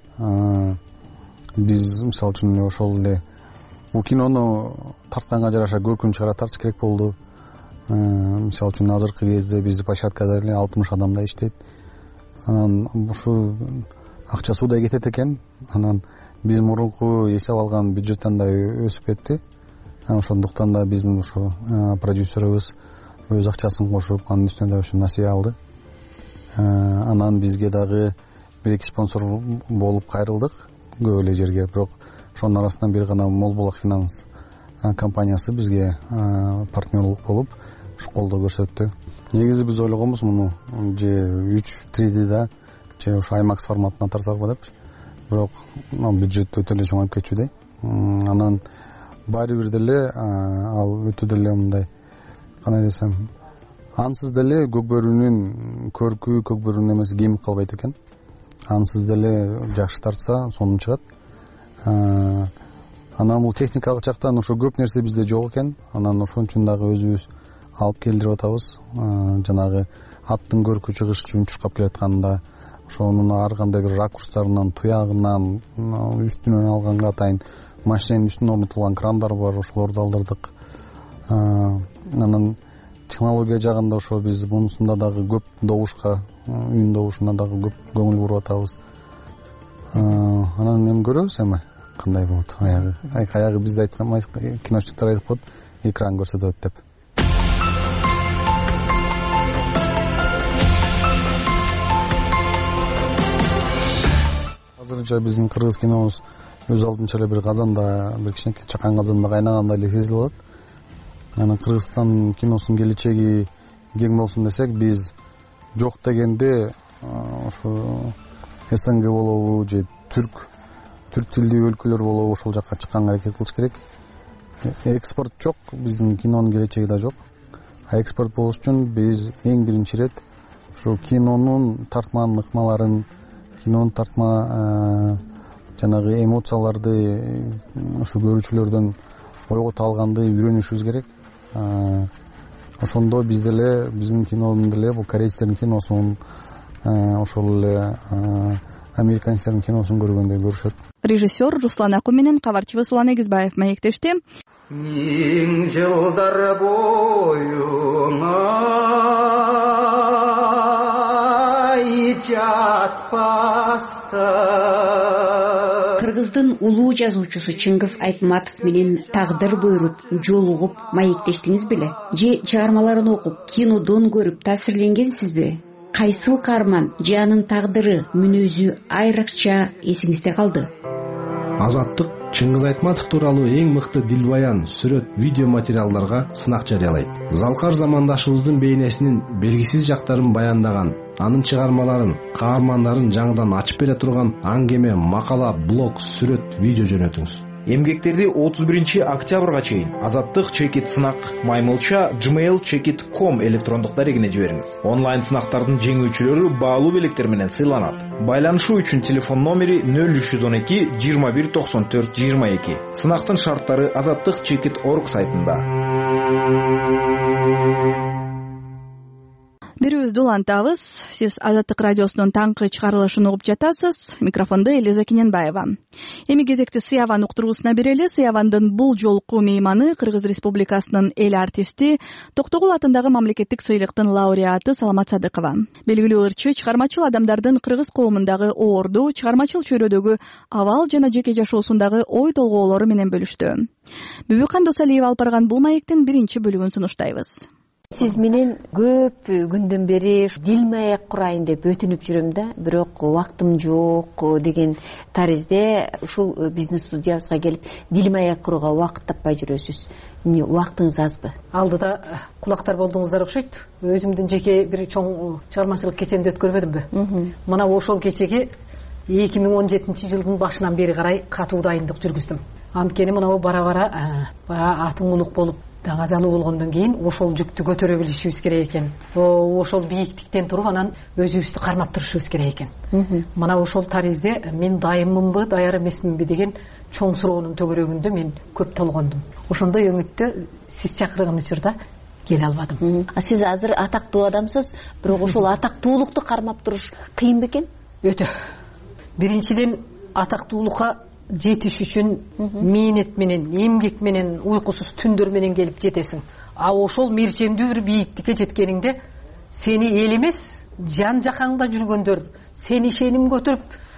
Биз мисалы үчүн ошол эле бул кинону тартканга жараша көркүнчү кара тартыш керек болду. Мисалы үчүн азыркы кезде биздин площадкада эле 60 адамдай иштейт. Анан ушу акча суудай кетет экен. Анан биз мурунку эсеп алган бюджеттен да өсүп кетти. Ошондуктан да биздин ушу продюсерыбыз өз акчасын кошуп, анын үстүнө да ушу насыя алды. Анан бизге дагы 1-2 спонсор болуп кайрылдык көп эле жерге. Бирок ошонун арасынан бир гана Молбулак финанс компаниясы бизге партнерлук болуп ушу колдоо көрсөттү. Негизи биз ойлогонбуз муну же 3-3D же ушу IMAX форматына тартсакпы деп. Бирок бюджет өтө эле чоңоюп кетчүдөй. Анан баары бир деле ал өтө деле мындай кандай десем, ансыз деле көк бөрүнүн көркү, көк бөрүнүн эмеси кемип калбайт экен. Ансыз деле жакшы тартса сонун чыгат. Анан бул техникалык жактан ошо көп нерсе бизде жок экен. Анан ошон үчүн дагы өзүбүз алып келдирип атабыз. Жанагы аттын көркү чыгыш үчүн учкап келатканда ошонун ар кандай бир ракурстарынан, туягынан, үстүнөн алганга атайын машиненин үстүнө орнотулган крандар бар, ошолорду алдырдык. Анан технология жагында ошо биз мунусунда дагы көп добушка, үн добушуна дагы көп көңүл буруп атабыз. Анан эми көрөбүз эми кандай болот. Аягы бизде айткан киночниктер айтып коет, экран көрсөтөт деп. Азырынча биздин кыргыз кинобуз өз алдынча эле бир казанда, бир кичинекей чакан казанда кайнагандай эле сезилип атат. Анан Кыргызстан киносунун келечеги кең болсун десек, биз жок дегенде ошо СНГ болобу же түрк тилдүү өлкөлөр болобу ошол жакка чыкканга аракет кылыш керек. Экспорт жок, биздин кинонун келечеги да жок. Экспорт болуш үчүн биз эң биринчи ирет ушу кинонун тартман ыкмаларын, кинонун тартма жанагы эмоцияларды ушу көрүүчүлөрдөн ойгото алганды үйрөнүшүбүз керек. Ошондо биз деле биздин кинонун деле бул корейцтердин киносунун ошол эле американецтердин киносун көргөндөй көрүшөт.
Режиссер Руслан Акун менен кабарчы Улан Эгизбаев маектешти.
Миң жылдар боюңа жатпасты.
Кыргыздын улуу жазуучусу Чыңгыз Айтматов менен тагдыр буйруп жолугуп маектештиңиз беле? Же чыгармаларын окуп, кинодон көрүп таасирленгенсизби? Кайсыл каарман же анын тагдыры, мүнөзү айрыкча эсиңизде калды?
Азаттык Чыңгыз Айтматов тууралуу эң мыкты дилбаян, сүрөт, видео материалдарга сынак жарыялайт. Залкар замандашыбыздын бейнесинин белгисиз жактарын баяндаган, анын чыгармаларын, каармандарын жаңыдан ачып бере турган аңгеме, макала, блог, сүрөт, видео жөнөтүңүз.
Эмгектерди 31-октябрга чейин Азаттык чекит сынак маймылча gmail.com электрондук дарегине жибериңиз. Онлайн сынактардын жеңүүчүлөрү баалуу белектер менен сыйланат. Байланышуу үчүн телефон номери 0312 21 94 22. Сынактын шарттары azattikchekit.org сайтында.
Бирүүбүздү улантабыз. Сиз Азаттык радиосунун таңкы чыгарылышын угуп жатасыз. Микрофондо Элиза Кененбаева. Эми кезекти Сыяван уктуруусуна берели. Сыявандын бул жолку мейманы Кыргыз Республикасынын эл артисти, Токтогул атындагы мамлекеттик сыйлыктын лауреаты Саламат Садыкова. Белгилүү ырчы чыгармачыл адамдардын кыргыз коомундагы оорду, чыгармачыл чөйрөдөгү абал жана жеке жашоосундагы ой толгоолору менен бөлүштү. Бүбүкан Досалиева алып барган бул маектин биринчи бөлүгүн сунуштайбыз.
Сиз менен көп күндөн бери дил маек курайын деп өтүнүп жүрөм да, бирок убактым жок деген таризде ушул биздин студиябызга келип дил маек курууга убакыт таппай жүрөсүз. Эмне убактыңыз азбы?
Алдыда кулактар болдуңуздар окшойт. Өзүмдүн жеке бир чоң чыгармачылык кечемди өткөрбөдүмбү? Мына ошол кечеге 2017-жылдын башынан бери карай катуу дайындык жүргүздүм. Анткени мына бара-бара атың улук болуп даңазалуу болгондон кийин ошол жүктү көтөрө билишибиз керек экен. Ошол бийиктиктен туруп анан өзүбүздү кармап турушубуз керек экен. Мына ошол таризде мен дайыммынбы, даяр эмесминби деген чоң суроонун төгөрөгүндө мен көп толгондум. Ошондой өңүттө сиз чакырган учурда келе албадым.
Сиз азыр атактуу адамсыз, бирок ошол атактуулукту кармап туруш кыйын бекен?
Өтө. Биринчиден атактуулукка жетиш үчүн мээнет менен, эмгек менен, уйкусуз түндөр менен келип жетесиң. Ошол мерчемдүү бир бийиктикке жеткениңде сени эл эмес, жан жакаңда жүргөндөр сени ишеним көтөрүп,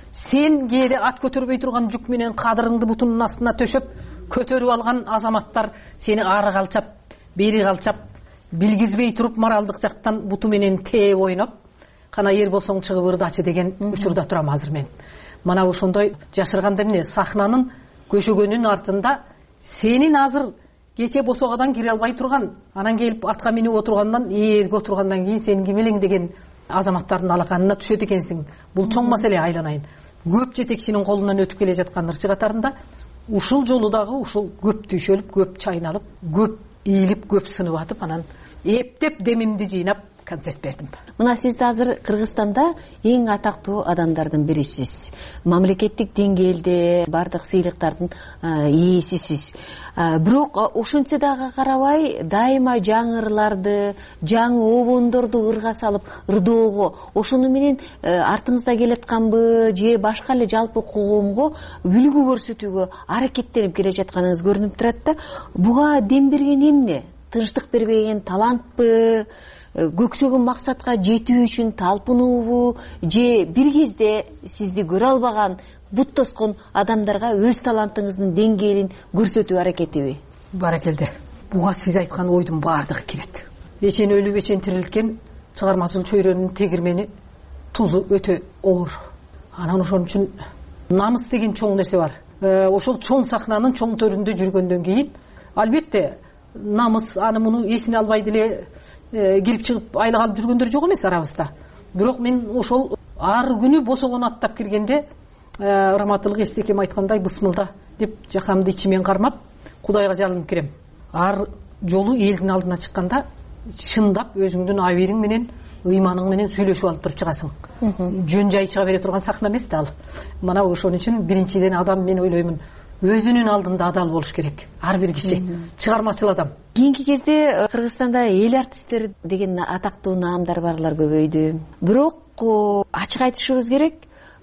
сен кээде ат көтөрбөй турган жүк менен кадырыңды бутунун астына төшөп көтөрүп алган азаматтар сени ары калчап, бери калчап, билгизбей туруп моралдык жактан буту менен тээп ойноп, кана эр болсоң чыгып ырдачы деген учурда турам азыр мен. Мана ошондой жашырганда эмне сахнанын көшөгөнүн артында сенин азыр кече босогадан кире албай турган, анан келип атка минип отургандан, ээрге отургандан кийин сен ким элең деген азаматтардын алаканына түшөт экенсиң. Бул чоң маселе, айланайын. Көп жетекчинин колунан өтүп келе жаткан ырчы катарында ушул жолу дагы ушул көп түйшөлүп, көп чайналып, көп ийилип, көп сынып атып, анан эптеп демимди жыйнап концерт бердим.
Мына сиз азыр Кыргызстанда эң атактуу адамдардын бирисиз. Мамлекеттик деңгээлде бардык сыйлыктардын ээсисиз. Бирок ошентсе дагы карабай, дайыма жаңы ырларды, жаңы обондорду ырга салып ырдоого, ошону менен артыңызда келатканбы же башка эле жалпы коомго үлгү көрсөтүүгө аракеттенип келе жатканыңыз көрүнүп турат да. Буга дем берген эмне? Тынчтык бербеген талантпы? Көксөгөн максатка жетүү үчүн талпынуубу же бир кезде сизди көрө албаган, бут тоскон адамдарга өз талантыңыздын деңгээлин көрсөтүү аракетиби?
Баракелде. Буга сиз айткан ойдун баардыгы кирет. Эчен өлүп эчен тирилткен чыгармачыл чөйрөнүн тегирмени тузу өтө оор. Анан ошон үчүн намыс деген чоң нерсе бар. Ошол чоң сахнанын чоң төрүндө жүргөндөн кийин албетте намыс аны муну эсине албай деле келип чыгып айлык алып жүргөндөр жок эмес арабызда. Бирок мен ошол ар күнү босогон аттап киргенде Раматылык Эстекем айткандай бысмылда деп жакамды ичимен кармап Кудайга жалынып кирем. Ар жолу элдин алдына чыкканда шындап өзүңдүн абийириң менен, ыйманың менен сүйлөшүп алып туруп чыгасың. Жөн жай чыга бере турган сахна эмес да ал. Мана ошон үчүн биринчиден адам мен ойлоймун өзүнүн алдында адал болуш керек. Ар бир киши чыгармачыл адам.
Кийинки кезде Кыргызстанда эл артисттери деген атактуу наамдар барлар көбөйдү. Бирок ачык айтышыбыз керек,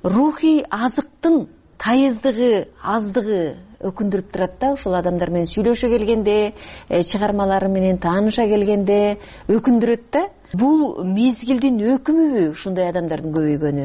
рухий азыктын тайыздыгы аздыгы өкүндүрүп турат да. Ушул адамдар менен сүйлөшө келгенде, чыгармалары менен тааныша келгенде өкүндүрөт да. Бул мезгилдин өкүмүбү ушундай адамдардын көбөйгөнү?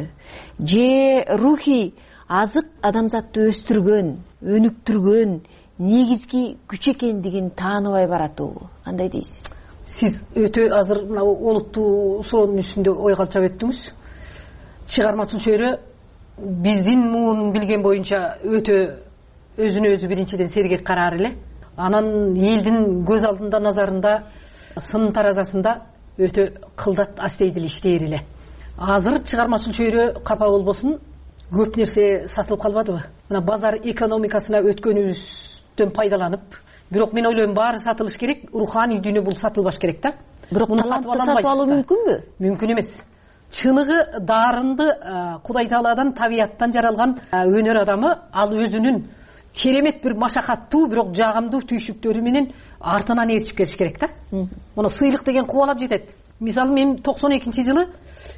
Же рухий азык адамзатты өстүргөн, өнүктүргөн негизги күч экендигин тааныбай баратабы? Кандай дейсиз?
Сиз өтө азыр мына олуттуу суроонун үстүндө ой калчап өттүңүз. Чыгармачыл чөйрө биздин муун билген боюнча өтө өзүнө өзү биринчиден сергек караар эле. Анан элдин көз алдында, назарында, сын таразасында өтө кылдат астейдил иштээр эле. Азыр чыгармачыл чөйрө капа болбосун, көп нерсе сатылып калбадыбы? Мына базар экономикасына өткөнүбүздөн пайдаланып, бирок мен ойлойм баары сатылыш керек, руханий дүйнө бул сатылбаш керек да.
Бирок талантты сатып алуу мүмкүнбү?
Мүмкүн эмес. Чыныгы дарынды Кудай Тааладан, табияттан жаралган өнөр адамы ал өзүнүн керемет бир машакаттуу, бирок жагымдуу түйшүктөрү менен артынан ээрчип келиш керек да. Муну сыйлык деген кубалап жетет. Мисалы мен 92-жылы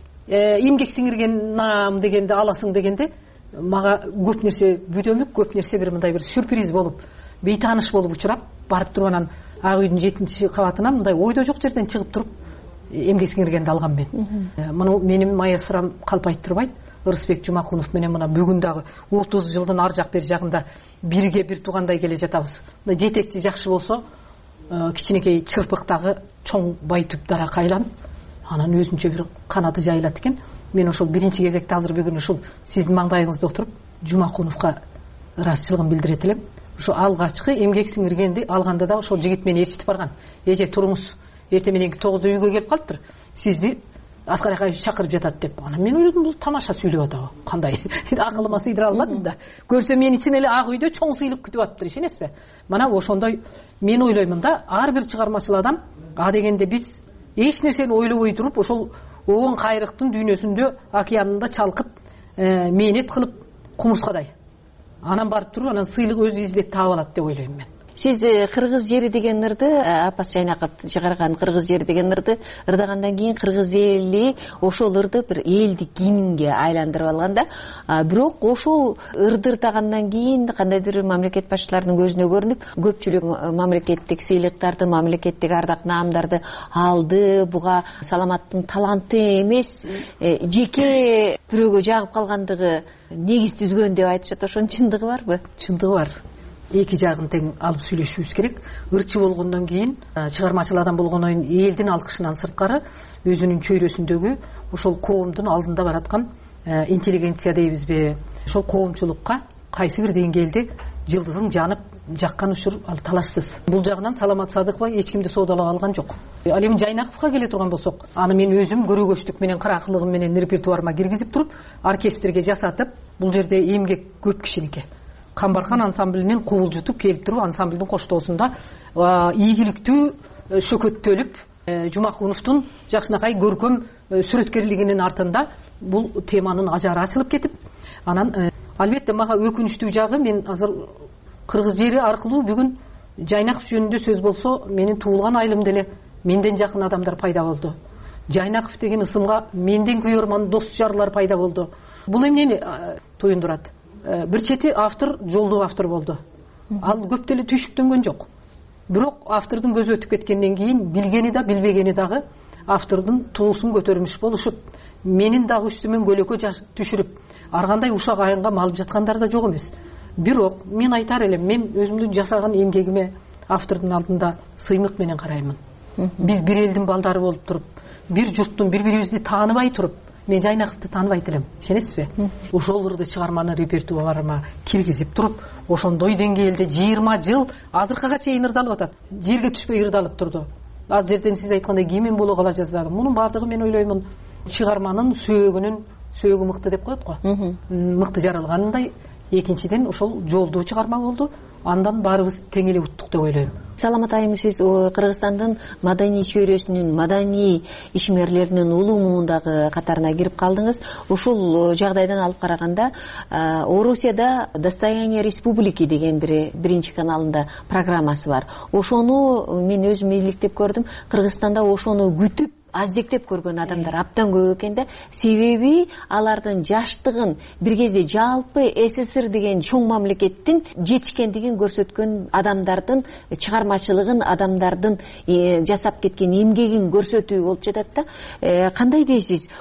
эмгек сиңирген наам дегенде аласың дегенде мага көп нерсе бүдөмүк, көп нерсе бир мындай бир сюрприз болуп, бейтааныш болуп учурап, барып туруп анан ак үйдүн 7-кабатынан мындай ойдо жок жерден чыгып туруп эмгек сиңиргенди алгам мен. Муну менин маэстром калп айттырбайт. Ырысбек Жумакунов менен мына бүгүн дагы 30 жылдын ар жак бери жагында бирге бир туугандай келе жатабыз. Мына жетекчи жакшы болсо, кичинекей чырпыктагы чоң бай түп дарак айланып, анан өзүнчө бир канаты жайылат экен. Мен ошол биринчи кезекте азыр бүгүн ушул сиздин маңдайыңызда отуруп Жумакуновго ыраазычылыгын билдирет элем. Ошо алгачкы эмгек сиңиргенди алганда да ошол жигит мени ээрчитип барган. Эже туруңуз, эртең мененки 9-да үйгө келип калыптыр. Сизди Аскар Акаев чакырып жатат деп. Анан мен ойлодум, бул тамаша сүйлөп атабы? Кандай? Акылыма сыйдыра албадым да. Көрсө мен үчүн эле ак үйдө чоң сыйлык күтүп атыптыр, ишенесизби? Мана ошондой мен ойлоймун да, ар бир чыгармачыл адам дегенде биз эч нерсени ойлобой туруп, ошол оон кайрыктын дүйнөсүндө, океанында чалкып, мээнет кылып кумурскадай. Анан барып туруп, анан сыйлык өзү издеп таап алат деп ойлойм мен.
Сиз кыргыз жери деген ырды, Апас Жайнаков чыгарган кыргыз жери деген ырды ырдагандан кийин кыргыз эли ошол ырды бир элдик гимнге айландырып алган да. Бирок ошол ырды ырдагандан кийин кандайдыр мамлекет башчыларынын көзүнө көрүнүп, көпчүлүк мамлекеттик сыйлыктарды, мамлекеттик ардак наамдарды алды. Буга Саламаттын таланты эмес, жеке бирөөгө жагып калгандыгы негиз түзгөн деп айтышат. Ошонун чындыгы барбы?
Чындыгы бар. Эки жагын тең алып сүйлөшүбүз керек. Ырчы болгондон кийин, чыгармачыл адам болгондон кийин элдин алкышынан сырткары өзүнүн чөйрөсүндөгү ошол коомдун алдында бараткан интеллигенция дейбизби, ошол коомчулукка кайсы бир деңгээлде жылдызың жанып жаккан учур ал талашсыз. Бул жагынан Саламат Садыкова эч кимди соодалап алган жок. Ал эми Жайнаковго келе турган болсок, аны мен өзүм көрөгөчтүк менен, каракылыгым менен репертуарыма киргизип туруп, оркестрге жасатып, бул жерде эмгек көп кишинеке. Камбархан ансамблинин кубулжутуп келип туруп, ансамблдин коштоосунда ийгиликтүү шөкөттөлүп, Жумакуновдун жакшынакай көркөм сүрөткерлигинин артында бул теманын ажары ачылып кетип, анан албетте мага өкүнүчтүү жагы, мен азыр кыргыз жери аркылуу бүгүн Жайнаков жөнүндө сөз болсо, менин туулган айылымда эле менден жакын адамдар пайда болду. Жайнаков деген ысымга менден күйөрман дос жарлар пайда болду. Бул эмнени туюндурат? Бир чети автор жолдуу автор болду. Ал көп деле түйшүктөнгөн жок. Бирок автордун көзү өтүп кеткенден кийин билгени да билбегени дагы автордун туусун көтөрмүш болушуп, менин дагы үстүмөн көлөкө түшүрүп, ар кандай ушак айынга малып жаткандар да жок эмес. Бирок мен айтар элем, мен өзүмдүн жасаган эмгегиме автордун алдында сыймык менен караймын. Биз бир элдин балдары болуп туруп, бир журттун бири-бирибизди тааныбай туруп, мен Жайнаковду тааныбайт элем, ишенесизби? Ошол ырды чыгарманы репертуарыма киргизип туруп, ошондой деңгээлде 20 жыл азыркыга чейин ырдалып атат. Жерге түшпөй ырдалып турду. Az жерден сиз айткандай кийимен боло кала жаздадым. Мунун баардыгы мен ойлоймун чыгарманын сөөгү мыкты деп коет го. Мыкты жаралгандай, экинчиден ошол жолдуу чыгарма болду. Андан баарыбыз тең эле уттук деп ойлойм.
Саламат айым, сиз Кыргызстандын маданий чөйрөсүнүн, маданий ишмерлеринин улуумундагы катарына кирип калдыңыз. Ушул жагдайдан алып караганда, Орусияда «Достояние республики» деген биринчи каналында программасы бар. Ошону мен өзүм иликтеп көрдүм. Кыргызстанда ошону күтүп аздектеп көргөн адамдар абдан көп экен да. Себеби алардын жаштыгын бир кезде жалпы СССР деген чоң мамлекеттин жетишкендигин көрсөткөн адамдардын чыгармачылыгын, адамдардын жасап кеткен эмгегин көрсөтүү болуп жатат да. Кандай дейсиз?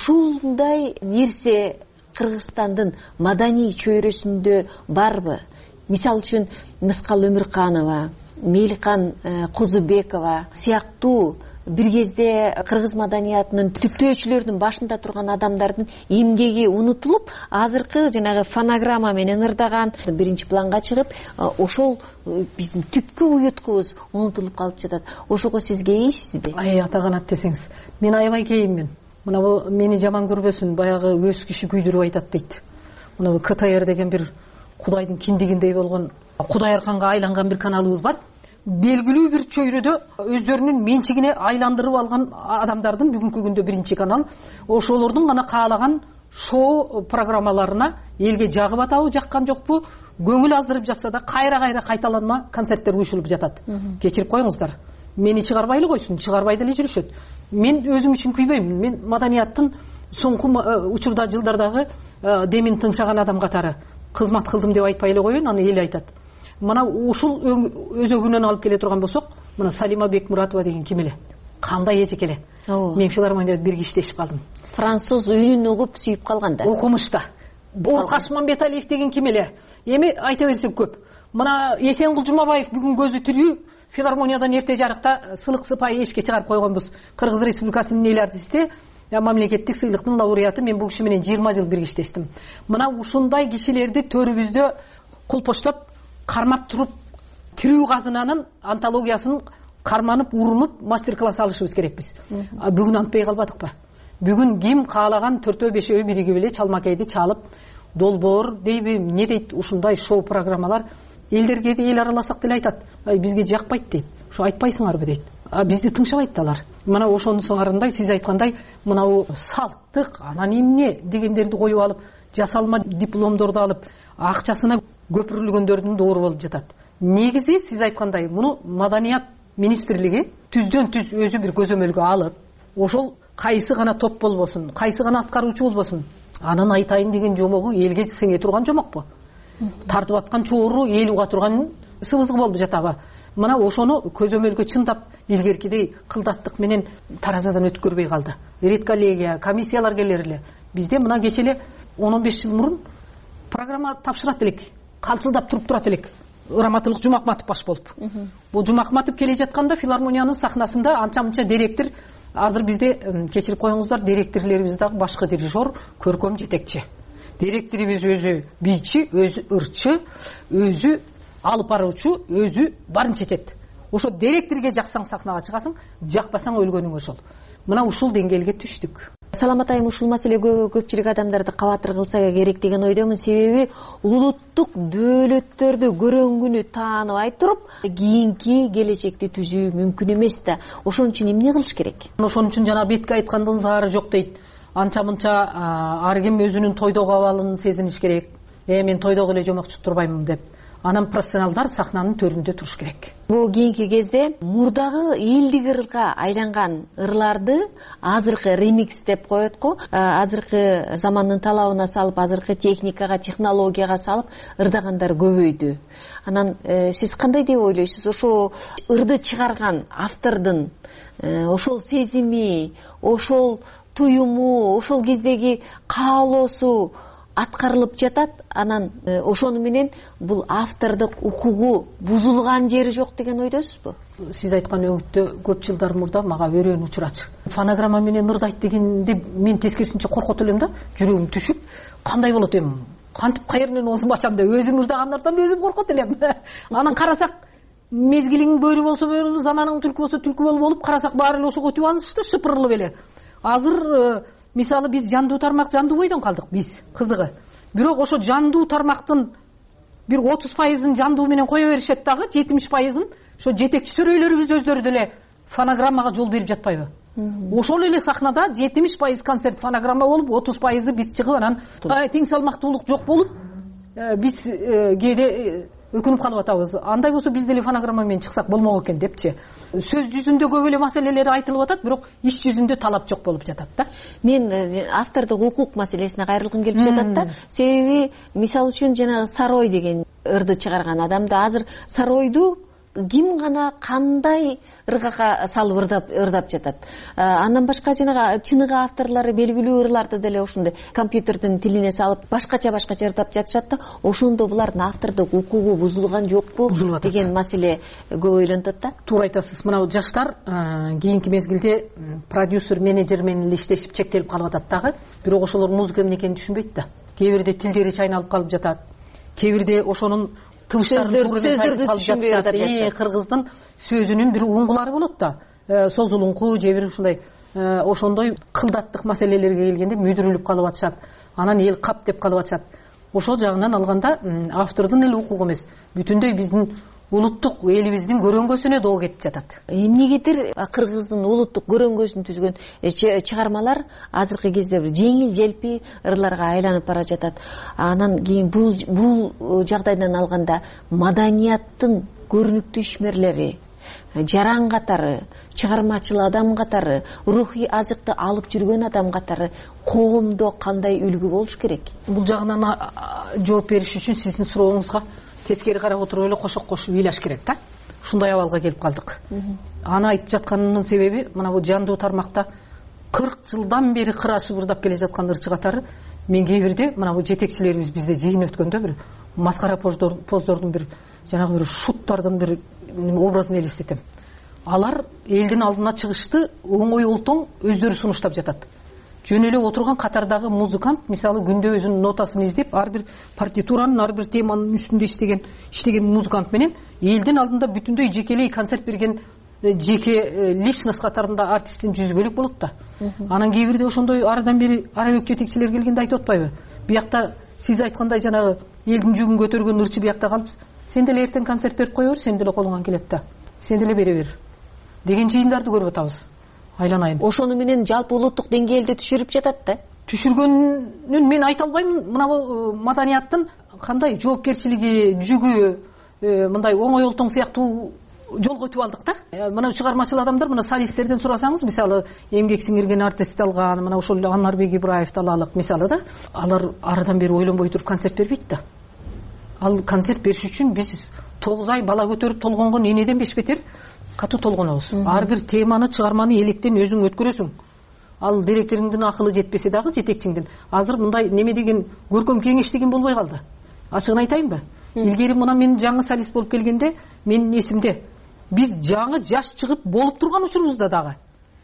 Ушундай нерсе Кыргызстандын маданий чөйрөсүндө барбы? Мисалы үчүн Мыскал Өмүрканова, Меликан Кузубекова сыяктуу бир кезде кыргыз маданиятынын түптөөчүлөрүнүн башында турган адамдардын эмгеги унутулуп, азыркы жанагы фонограмма менен ырдаган биринчи планга чыгып, ошол биздин түпкү уюткубуз унутулуп калып жатат. Ошого сиз кейисизби?
Ата канат десеңиз, мен аябай кейиммен. Мына мени жаман көрбөсүн, баягы өз киши күйдүрүп айтат дейт. Мына КТР деген бир Кудайдын киндигиндей болгон, Кудай арканга айланган бир каналыбыз бар. Белгилүү бир чөйрөдө өздөрүнүн менчигине айландырып алган адамдардын бүгүнкү күндө биринчи канал, ошолордун гана каалаган шоу программаларына элге жагып атабы, жаккан жокпу, көңүл аздырып жатса да кайра кайталанма концерттер уюшулуп жатат. Кечирип коюңуздар. Мени чыгарбайлы койсун, чыгарбай деле жүрүшөт. Мен өзүм үчүн күйбөйм. Мен маданияттын соңку учурда жылдардагы демин тыңшаган адам катары кызмат кылдым деп айтпай эле коеюн, аны эл айтат. Мына ушул өзөгүнөн алып келе турган болсок, мына Салима Бекмуратова деген ким эле? Кандай эжек эле? Мен филармонияда бирге иштешип калдым.
Француз үнүн угуп сүйүп калган да.
Окумушта. Оркаш Мамбеталиев деген ким эле? Эми айта берсек көп. Мына Эсенгул Жумабаев бүгүн көзү тирүү филармониядан эрте жарыкта сылык сыпайы эшикке чыгарып койгонбуз. Кыргыз Республикасынын эл артисти, мамлекеттик сыйлыктын лауреаты. Мен бул киши менен 20 жыл бирге иштештим. Мына ушундай кишилерди төрүбүздө кулпоштоп кармап туруп, тирүү казынанын антологиясын карманып, урунуп, мастер-класс алышыбыз керекпиз. Бүгүн антпай калбадыкпы? Бүгүн ким каалаган 4-5 биригип эле чалмакейди чалып, долбоор дейби, эмне дейт, ушундай шоу программалар элдерге эл араласак деле айтат. Бизге жакпайт дейт. Ошо айтпайсыңарбы дейт. Бизди тыңшабайт алар. Мына ошонун соңарындай сиз айткандай, мына салттык, анан эмне дегендерди коюп алып, жасалма дипломдорду алып, акчасына көпүрүлгөндөрдүн доору болуп жатат. Негизи сиз айткандай, муну маданият министрлиги түздөн түз өзү бир көзөмөлгө алып, ошол кайсы гана топ болбосун, кайсы гана аткаруучу болбосун, анын айтайын деген жомогу элге сиңе турган жомокпу? Тартып аткан чоору эл уга турган сыбызгы болуп жатабы? Мына ошону көзөмөлгө чындап илгеркидей кылдаттык менен таразадан өткөрбөй калды. Редколлегия, комиссиялар келер эле. Бизде мына кече эле 10-15 жыл мурун программа тапшырат элек. Калчылдап туруп турат элек. Раматылык Жумакматов баш болуп. Бул Жумакматов келе жатканда филармониянын сахнасында анча-мынча директор, азыр бизде кечирип коюңуздар, директорлорубуз дагы башкы дирижер, көркөм жетекчи. Директорубуз өзү бийчи, өзү ырчы, өзү алып баруучу, өзү барын чечет. Ошо директорге жаксаң сахнага чыгасың, жакпасаң өлгөнүң ошол. Мына ушул деңгээлге түштүк.
Саламат айым, ушул маселе көпчүлүк адамдарды кабатыр кылса керек деген ойдомун. Себеби улуттук дөөлөттөрдү көрөнгүнү тааныбай туруп, кийинки келечекти түзүү мүмкүн эмес да. Ошон үчүн эмне кылыш керек?
Ошон үчүн жана бетке айткандын заары жок дейт. Анча-мынча ар ким өзүнүн тойдогу абалын сезиниш керек. Мен тойдогу эле жомок чуттурбаймын деп. Анан профессионалдар сахнанын төрүндө туруш керек.
Бул кийинки кезде мурдагы элдик ырга айланган ырларды азыркы ремикс деп коет го. Азыркы замандын талабына салып, азыркы техникага, технологияга салып ырдагандар көбөйдү. Анан сиз кандай деп ойлойсуз? Ошо ырды чыгарган автордун ошол сезими, ошол туюму, ошол кездеги каалоосу аткарылып жатат, анан ошону менен бул автордук укугу бузулган жери жок деген ойдосузбу?
Сиз айткан өңүттө көп жылдар мурда мага өрөөн учурачы. Фонограмма менен ырдайт дегенде мен тескерисинче коркот элем да, жүрөгүм түшүп, кандай болот эми? Кантип кайеринен оозумду ачам деп өзүм ырдагандардан өзүм коркот элем. Анан карасак, мезгилиң бөрү болсо бөрү, заманың түлкү болсо түлкү болуп, карасак баары эле ошого өтүп алышты, шыпырылып эле. Азыр мисалы биз жандуу тармак, жандуу бойдон калдык биз, кызыгы. Бирок ошо жандуу тармактын бир 30% жандуу менен кое беришет дагы, 70% ошо жетекчи сөрөйлөрүбүз өздөрү деле фонограммага жол берип жатпайбы? Ошол эле сахнада 70% концерт фонограмма болуп, 30% биз чыгып, анан тең салмактуулук жок болуп, биз кээде өкүнүп калып атабыз. Андай болсо биз деле фонограмма менен чыксак болмок экен депчи. Сөз жүзүндө көп эле маселелер айтылып атат, бирок иш жүзүндө талап жок болуп жатат да.
Мен автордук укук маселесине кайрылгым келип жатат да. Себеби мисалы үчүн жанагы Сарой деген ырды чыгарган адамды азыр Саройду ким гана кандай ыргага салып ырдап жатат. Андан башка жанагы чыныгы авторлору белгилүү ырларды деле ошондой компьютердин тилине салып башкача ырдап жатышат да. Ошондо булардын автордук укугу бузулган жокпу деген маселе көп ойлонтот да.
Туура айтасыз. Мына жаштар кийинки мезгилде продюсер, менеджер менен эле иштешип чектелип калып атат дагы. Бирок ошолор музыка эмне экенин түшүнбөйт да. Кээ бирде тилдери чайналып калып жатат. Кээ бирде ошонун сөздөрдү түшүнбөй ырдап жатышат. Кыргыздын сөзүнүн бир уңгулары болот да. Созулуңку же бир ушундай ошондой кылдаттык маселелерге келгенде мүдүрүлүп калып атышат. Анан эл кап деп калып атышат. Ошол жагынан алганда автордун эле укугу эмес, бүтүндөй биздин улуттук элибиздин көрөңгөсүнө доо кетип жатат.
Эмнегедир кыргыздын улуттук көрөңгөсүн түзгөн чыгармалар азыркы кезде бир жеңил желпи ырларга айланып бара жатат. Анан кийин бул жагдайдан алганда маданияттын көрүнүктүү ишмерлери, жаран катары, чыгармачыл адам катары, рухий азыкты алып жүргөн адам катары коомдо кандай үлгү болуш керек?
Бул жагынан жооп бериш үчүн сиздин сурооңузга тескери карап отуруп эле кошок кошуп ыйлаш керек да. Ушундай абалга келип калдык. Аны айтып жатканымдын себеби мына бул жандуу тармакта 40 жылдан бери кырашып ырдап келе жаткан ырчы катары мен кээ бирде мына бул жетекчилерибиз бизде жыйын өткөндө бир маскара поздордун бир жанагы бир шуттардын бир образын элестетем. Алар элдин алдына чыгышты оңой олтоң өздөрү сунуштап жатат. Жөн эле отурган катардагы музыкант мисалы күндө өзүнүн нотасын издеп, ар бир партитуранын, ар бир теманын үстүндө иштеген музыкант менен элдин алдында бүтүндөй жекелей концерт берген жеке личность катарында артисттин жүзү бөлөк болот да. Анан кээ бирде ошондой арадан бери ара өк жетекчилер келгенде айтып атпайбы? Биякта сиз айткандай жанагы элдин жүгүн көтөргөн ырчы биякта калып, сен деле эртең концерт берип кое бер, сен деле колуңан келет да. Сен деле бере бер деген жыйындарды көрүп атабыз. Айланайын.
Ошону менен жалпы улуттук деңгээлде түшүрүп жатат да.
Түшүргөнүн мен айта албайм. Мына бул маданияттын кандай жоопкерчилиги, жүгү мындай оңой олтоң сыяктуу жолго өтүп алдык да. Мына чыгармачыл адамдар, мына солисттерден сурасаңыз, мисалы эмгек сиңирген артист алган, мына ошол Анарбек Ибраевди алалык мисалы да. Алар арадан бери ойлонбой туруп концерт бербейт да. Ал концерт бериш үчүн биз 9 ай бала көтөрүп толгонгон энеден бешбетер катуу толгонобуз. Ар бир теманы, чыгарманы электен өзүң өткөрөсүң. Ал директоруңдун акылы жетпесе дагы жетекчиңдин. Азыр мындай неме деген көркөм кеңеш деген болбой калды. Ачыгын айтайынбы? Илгери мына мен жаңы солист болуп келгенде менин эсимде биз жаңы жаш чыгып болуп турган учурубузда дагы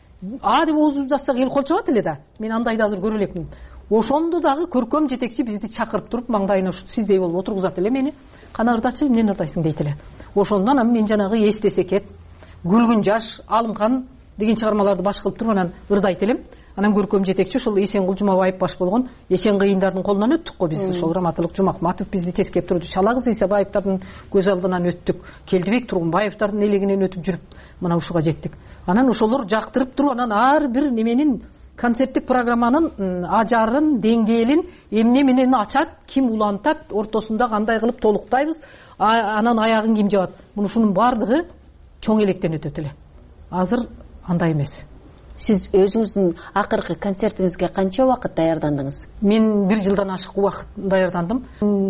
деп оозубузду ачсак эл кол чабат эле да. Мен андайды азыр көрө элекмин. Ошондо дагы көркөм жетекчи бизди чакырып туруп маңдайына сиздей болуп отургузат эле мени. Кана ырдачы, эмнени ырдайсың дейт эле. Ошондон мен жанагы эстесе кет, Гүлгүн жаш, Алымхан деген чыгармаларды баш кылып туруп анан ырдайт элем. Анан көркөм жетекчи ошол Эсенгул Жумабаев баш болгон Эсен кыйындардын колунан өттүк го биз. Ошол Раматылык Жумахматов бизди тескеп турду. Шалакыз Исабаевдардын көз алдынан өттүк. Келдибек Тургунбаевдардын элегинен өтүп жүрүп мына ушуга жеттик. Анан ошолор жактырып туруп анан ар бир неменин концерттик программанын ажарын, деңгээлин эмне менен ачат, ким улантат, ортосунда кандай кылып толуктайбыз, анан аягын ким жабат. Мунушунун баардыгы чоң электен өтөт эле. Азыр андай эмес.
Сиз өзүңүздүн акыркы концертиңизге канча убакыт даярдандыңыз?
Мен 1 жылдан ашык убакыт даярдандым.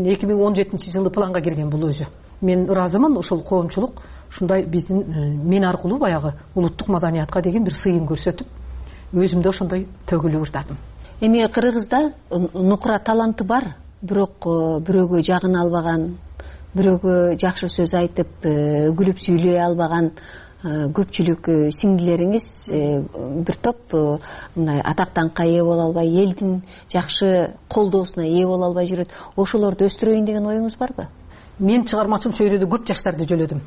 2017-жылы планга кирген бул өзү. Мен ыраазымын, ошол коомчулук ушундай биздин мен аркылуу баягы улуттук маданиятка деген бир сыйын көрсөтүп, өзүмдө ошондой төгүлүп ырдадым.
Эми Кыргызда нукура таланты бар, бирок бирөөгө жагына албаган, бирөөгө жакшы сөз айтып, күлүп сүйлөй албаган көпчүлүк сиңдилериңиз бир топ мындай атак даңкка ээ боло албай, элдин жакшы колдоосуна ээ боло албай жүрөт. Ошолорду өстүрөйүн деген оюңуз барбы?
Мен чыгармачыл чөйрөдө көп жаштарды жөлөдүм.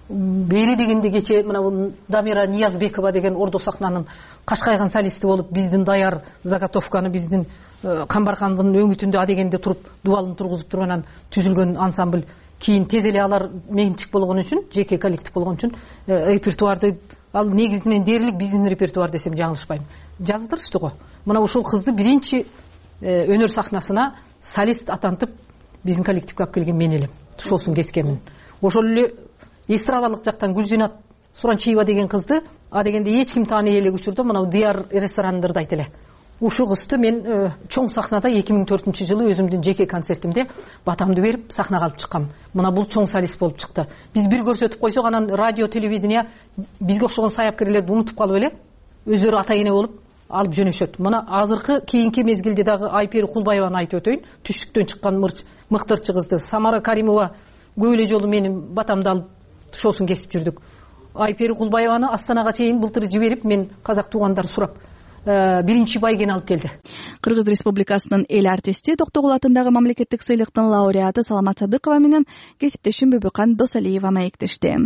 Бери дегенде кече мына Дамира Ниязбекова деген Ордо сахнанын кашкайган солисти болуп, биздин даяр заготовканы биздин Камбаркандын өңүтүндө адегенде туруп, дубалын тургузуп турганан түзүлгөн ансамбль. Кийин тез эле алар менчик болгон үчүн, жеке коллектив болгон үчүн репертуарды ал негизинен дээрлик биздин репертуар десем жаңылышпайм. Жаздырышты го. Мына ошол кызды биринчи өнөр сахнасына солист атантып биздин коллективге алып келген мен элем. тушоосун кескенмин. Ошол эле эстрадалык жактан Гүлзинат Суранчиева деген кызды а дегенде эч ким тааный элек учурда мына Дияр ресторандарда айт эле. Ушул кызды мен чоң сахнада 2004-жылы өзүмдүн жеке концертимде батамды берип сахнага алып чыккам. Мына бул чоң солист болуп чыкты. Биз бир көрсөтүп койсок, анан радио, телевидение бизге окшогон саяпкерлерди унутуп калып эле өздөрү ата эне болуп алып жөнөшөт. Мына азыркы кийинки мезгилде дагы Айпери Кулбаеваны айтып өтөйүн. Түштүктөн чыккан мыктырчы кызды. Самара Каримова көп эле жолу менин батамды алып тушоосун кесип жүрдүк. Айпери Кулбаеваны Астанага чейин былтыр жиберип, мен казак туугандар сурап биринчи байгени алып келди.
Кыргыз Республикасынын эл артисти Токтогул атындагы мамлекеттик сыйлыктын лауреаты Саламат Садыкова менен кесиптешим Бүбүкан Досалиева маектешти.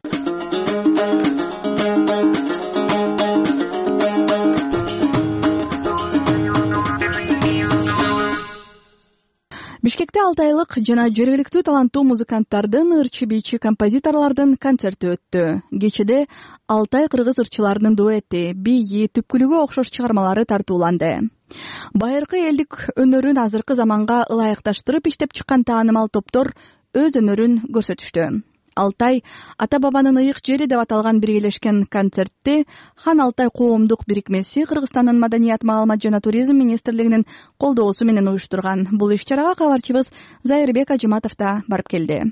Бишкекте 6 айлык жана жергиликтүү таланттуу музыканттардын, ырчы бийчи композиторлордун концерти өттү. Кечеде Алтай кыргыз ырчыларынын дуэти, бийи, түпкүлүгү окшош чыгармалары тартууланды. Байыркы элдик өнөрүн азыркы заманга ылайыкташтырып иштеп чыккан таанымал топтор өз өнөрүн көрсөтүштү. Алтай ата-бабанын ыйык жери деп аталган биргелешкен концертти Хан Алтай коомдук бирикмеси Кыргызстандын Маданият, маалымат жана туризм министрлигинин колдоосу менен уюштурган. Бул иш-чарага кабарчыбыз Зайырбек Ажыматов да барып келди.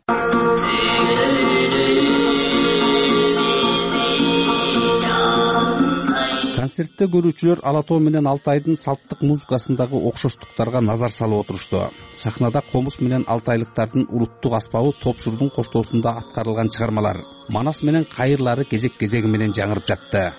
Концертте көрүүчүлөр Ала тоо менен Алтайдын салттык музыкасындагы окшоштуктарга назар салып отурушту. Сахнада комуз менен алтайлыктардын уруттук аспабы топшурдун коштоосунда аткарылган чыгармалар, манас менен кайырлары кезек-кезеги менен жаңырып жатты.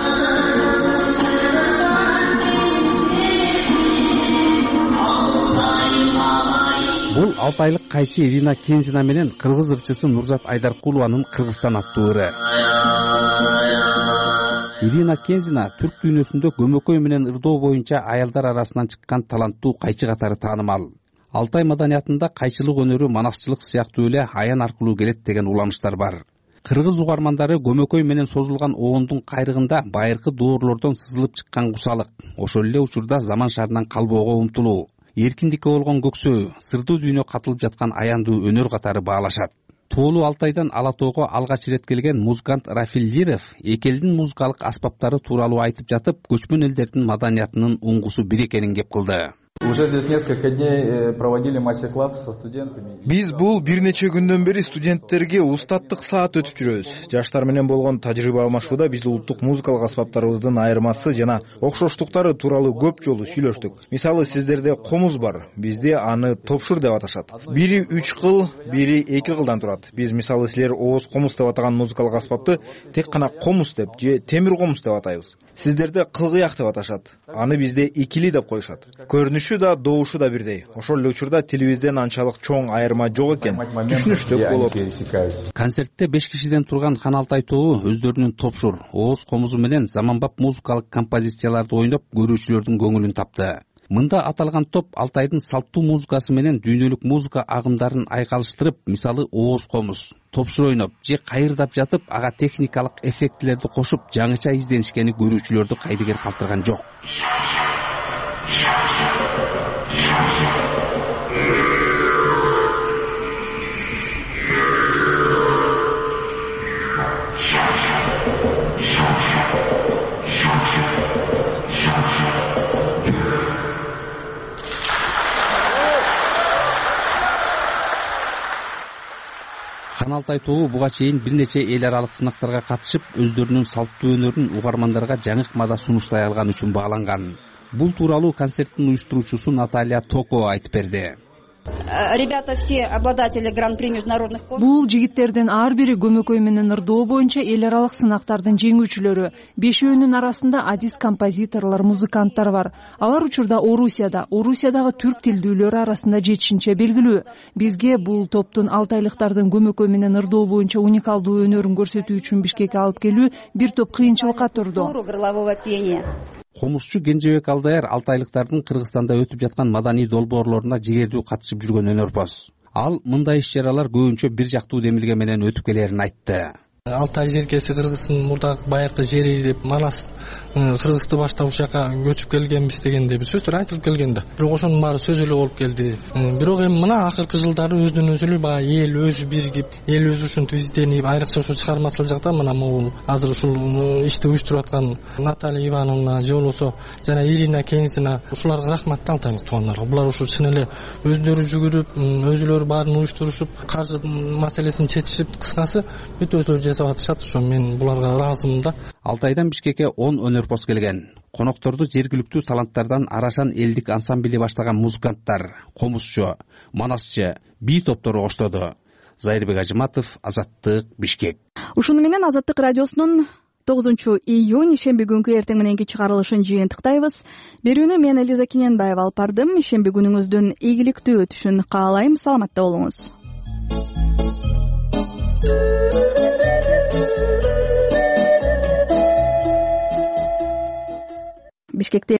Бул алтайлык кайчы Ирина Кензина менен кыргыз ырчысы Нурзат Айдаркулованын Кыргызстан аттуу ыры. Ирина Кензина түрк дүйнөсүндө көмөкөй менен ырдоо боюнча аялдар арасынан чыккан таланттуу кайчы катары таанымал. Алтай маданиятында кайчылык өнөрү манасчылык сыяктуу эле аян аркылуу келет деген уламыштар бар. Кыргыз угармандары көмөкөй менен созулган оондун кайрыгында байыркы доорлордон сызылып чыккан кусалык, ошол эле учурда заман шарынан калбоого умтулуу, эркиндикке болгон көксөө, сырдуу дүйнө катылып жаткан аяндуу өнөр катары баалашат. Тоолуу Алтайдан Ала тоого алгач ирет келген музыкант Рафил Лиров эки элдин музыкалык аспаптары тууралуу айтып жатып, көчмөн элдердин маданиятынын уңгусу бир экенин кеп кылды.
Уже здесь несколько дней проводили мастер-классы со студентами.
Биз бул бир нече күндөн бери студенттерге устаттык саат өтүп жүрөбүз. Жаштар менен болгон тажрыйба алмашууда биз улуттук музыкалык аспаптарыбыздын айырмасы жана окшоштуктары тууралуу көп жолу сүйлөштүк. Мисалы, сиздерде комуз бар, бизде аны топшур деп аташат. Бири 3 кыл, бири 2 кылдан турат. Биз мисалы силер ооз комуз деп атаган музыкалык аспапты тек гана комуз деп же темир комуз деп атайбыз. Сиздерде кылгыяк деп аташат. Аны бизде икили деп коюшат. Көрүнүшү да, добушу да бирдей. Ошол эле учурда тилибизден анчалык чоң айырма жок экен. Түшүнүштүк болот.
Концертте 5 кишиден турган Хан Алтай тобу өздөрүнүн топшур, ооз комузу менен заманбап музыкалык композицияларды ойноп, көрүүчүлөрдүн көңүлүн тапты. Мында аталган топ Алтайдын салттуу музыкасы менен дүйнөлүк музыка агымдарын айкалыштырып, мисалы ооз комуз, топшур ойноп же кайырдап жатып, ага техникалык эффектилерди кошуп, жаңыча изденишкени көрүүчүлөрдү кайдыгер калтырган жок. Хан Алтай тобу буга чейин бир нече эл аралык сынактарга катышып, өздөрүнүн салттуу өнөрүн угармандарга жаңык мада сунуштай алган үчүн бааланган. Бул тууралуу концерттин уюштуруучусу Наталья Токо айтып берди.
Ребята все обладатели гран-при международных конкурсов.
Бул жигиттердин ар бири көмөкөй менен ырдоо боюнча эл аралык сынактардын жеңүүчүлөрү. Бешөөнүн арасында адис композиторлор, музыканттар бар. Алар учурда Орусиядагы түрк тилдүүлөр арасында жетишинче белгилүү. Бизге бул топтун алтайлыктардын көмөкөй менен ырдоо боюнча уникалдуу өнөрүн көрсөтүү үчүн Бишкекке алып келүү бир топ кыйынчылыкка турду. Комузчу
Кенжебек Алдаяр алтайлыктардын Кыргызстанда өтүп жаткан маданий долбоорлоруна жигердүү катышып жүргөн өнөрпоз. Ал мындай иш-чаралар көбүнчө бир жактуу демилге менен өтүп келерин айтты.
Алтай желкеси Кыргыздын мурдагы байыркы жери деп Манас Кыргызды баштап ушул жака көчүп келгенбиз дегенде бир сөздөр айтылып келген да. Бирок ошонун баары сөз эле болуп келди. Бирок эми мына акыркы жылдары өзүнөн өзү эле баягы эл өзү биригип, эл өзү ушинтип изденип, айрыкча ушул чыгармачыл жакта мына могул азыр ушул ишти уюштуруп аткан Наталья Ивановна же болбосо жана Ирина Кензина ушуларга рахмат да, Алтайдын туугандарга. Булар ушул чын эле өздөрү жүгүрүп, өзүлөрү баарын уюштурушуп, каржы маселесин чечишип, кыскасы бүт өзүлөрү жасап атышат. Ошо мен буларга ыраазымын да.
Алтайдан Бишкекке 10 өнөрпоз келген. Конокторду жергиликтүү таланттардан Арашан элдик ансамбли баштаган музыканттар, комузчу, манасчы, бий топтору коштоду. Зайырбек Ажыматов, Азаттык, Бишкек.
Ушуну менен Азаттык радиосунун 9-июнь ишемби күнгү эртең мененки чыгарылышын жыйынтыктайбыз. Берүүнү мен Элиза Киненбаева алып бардым. Ишемби күнүңүздүн ийгиликтүү өтүшүн каалайм. Саламатта болуңуз. Бишкекте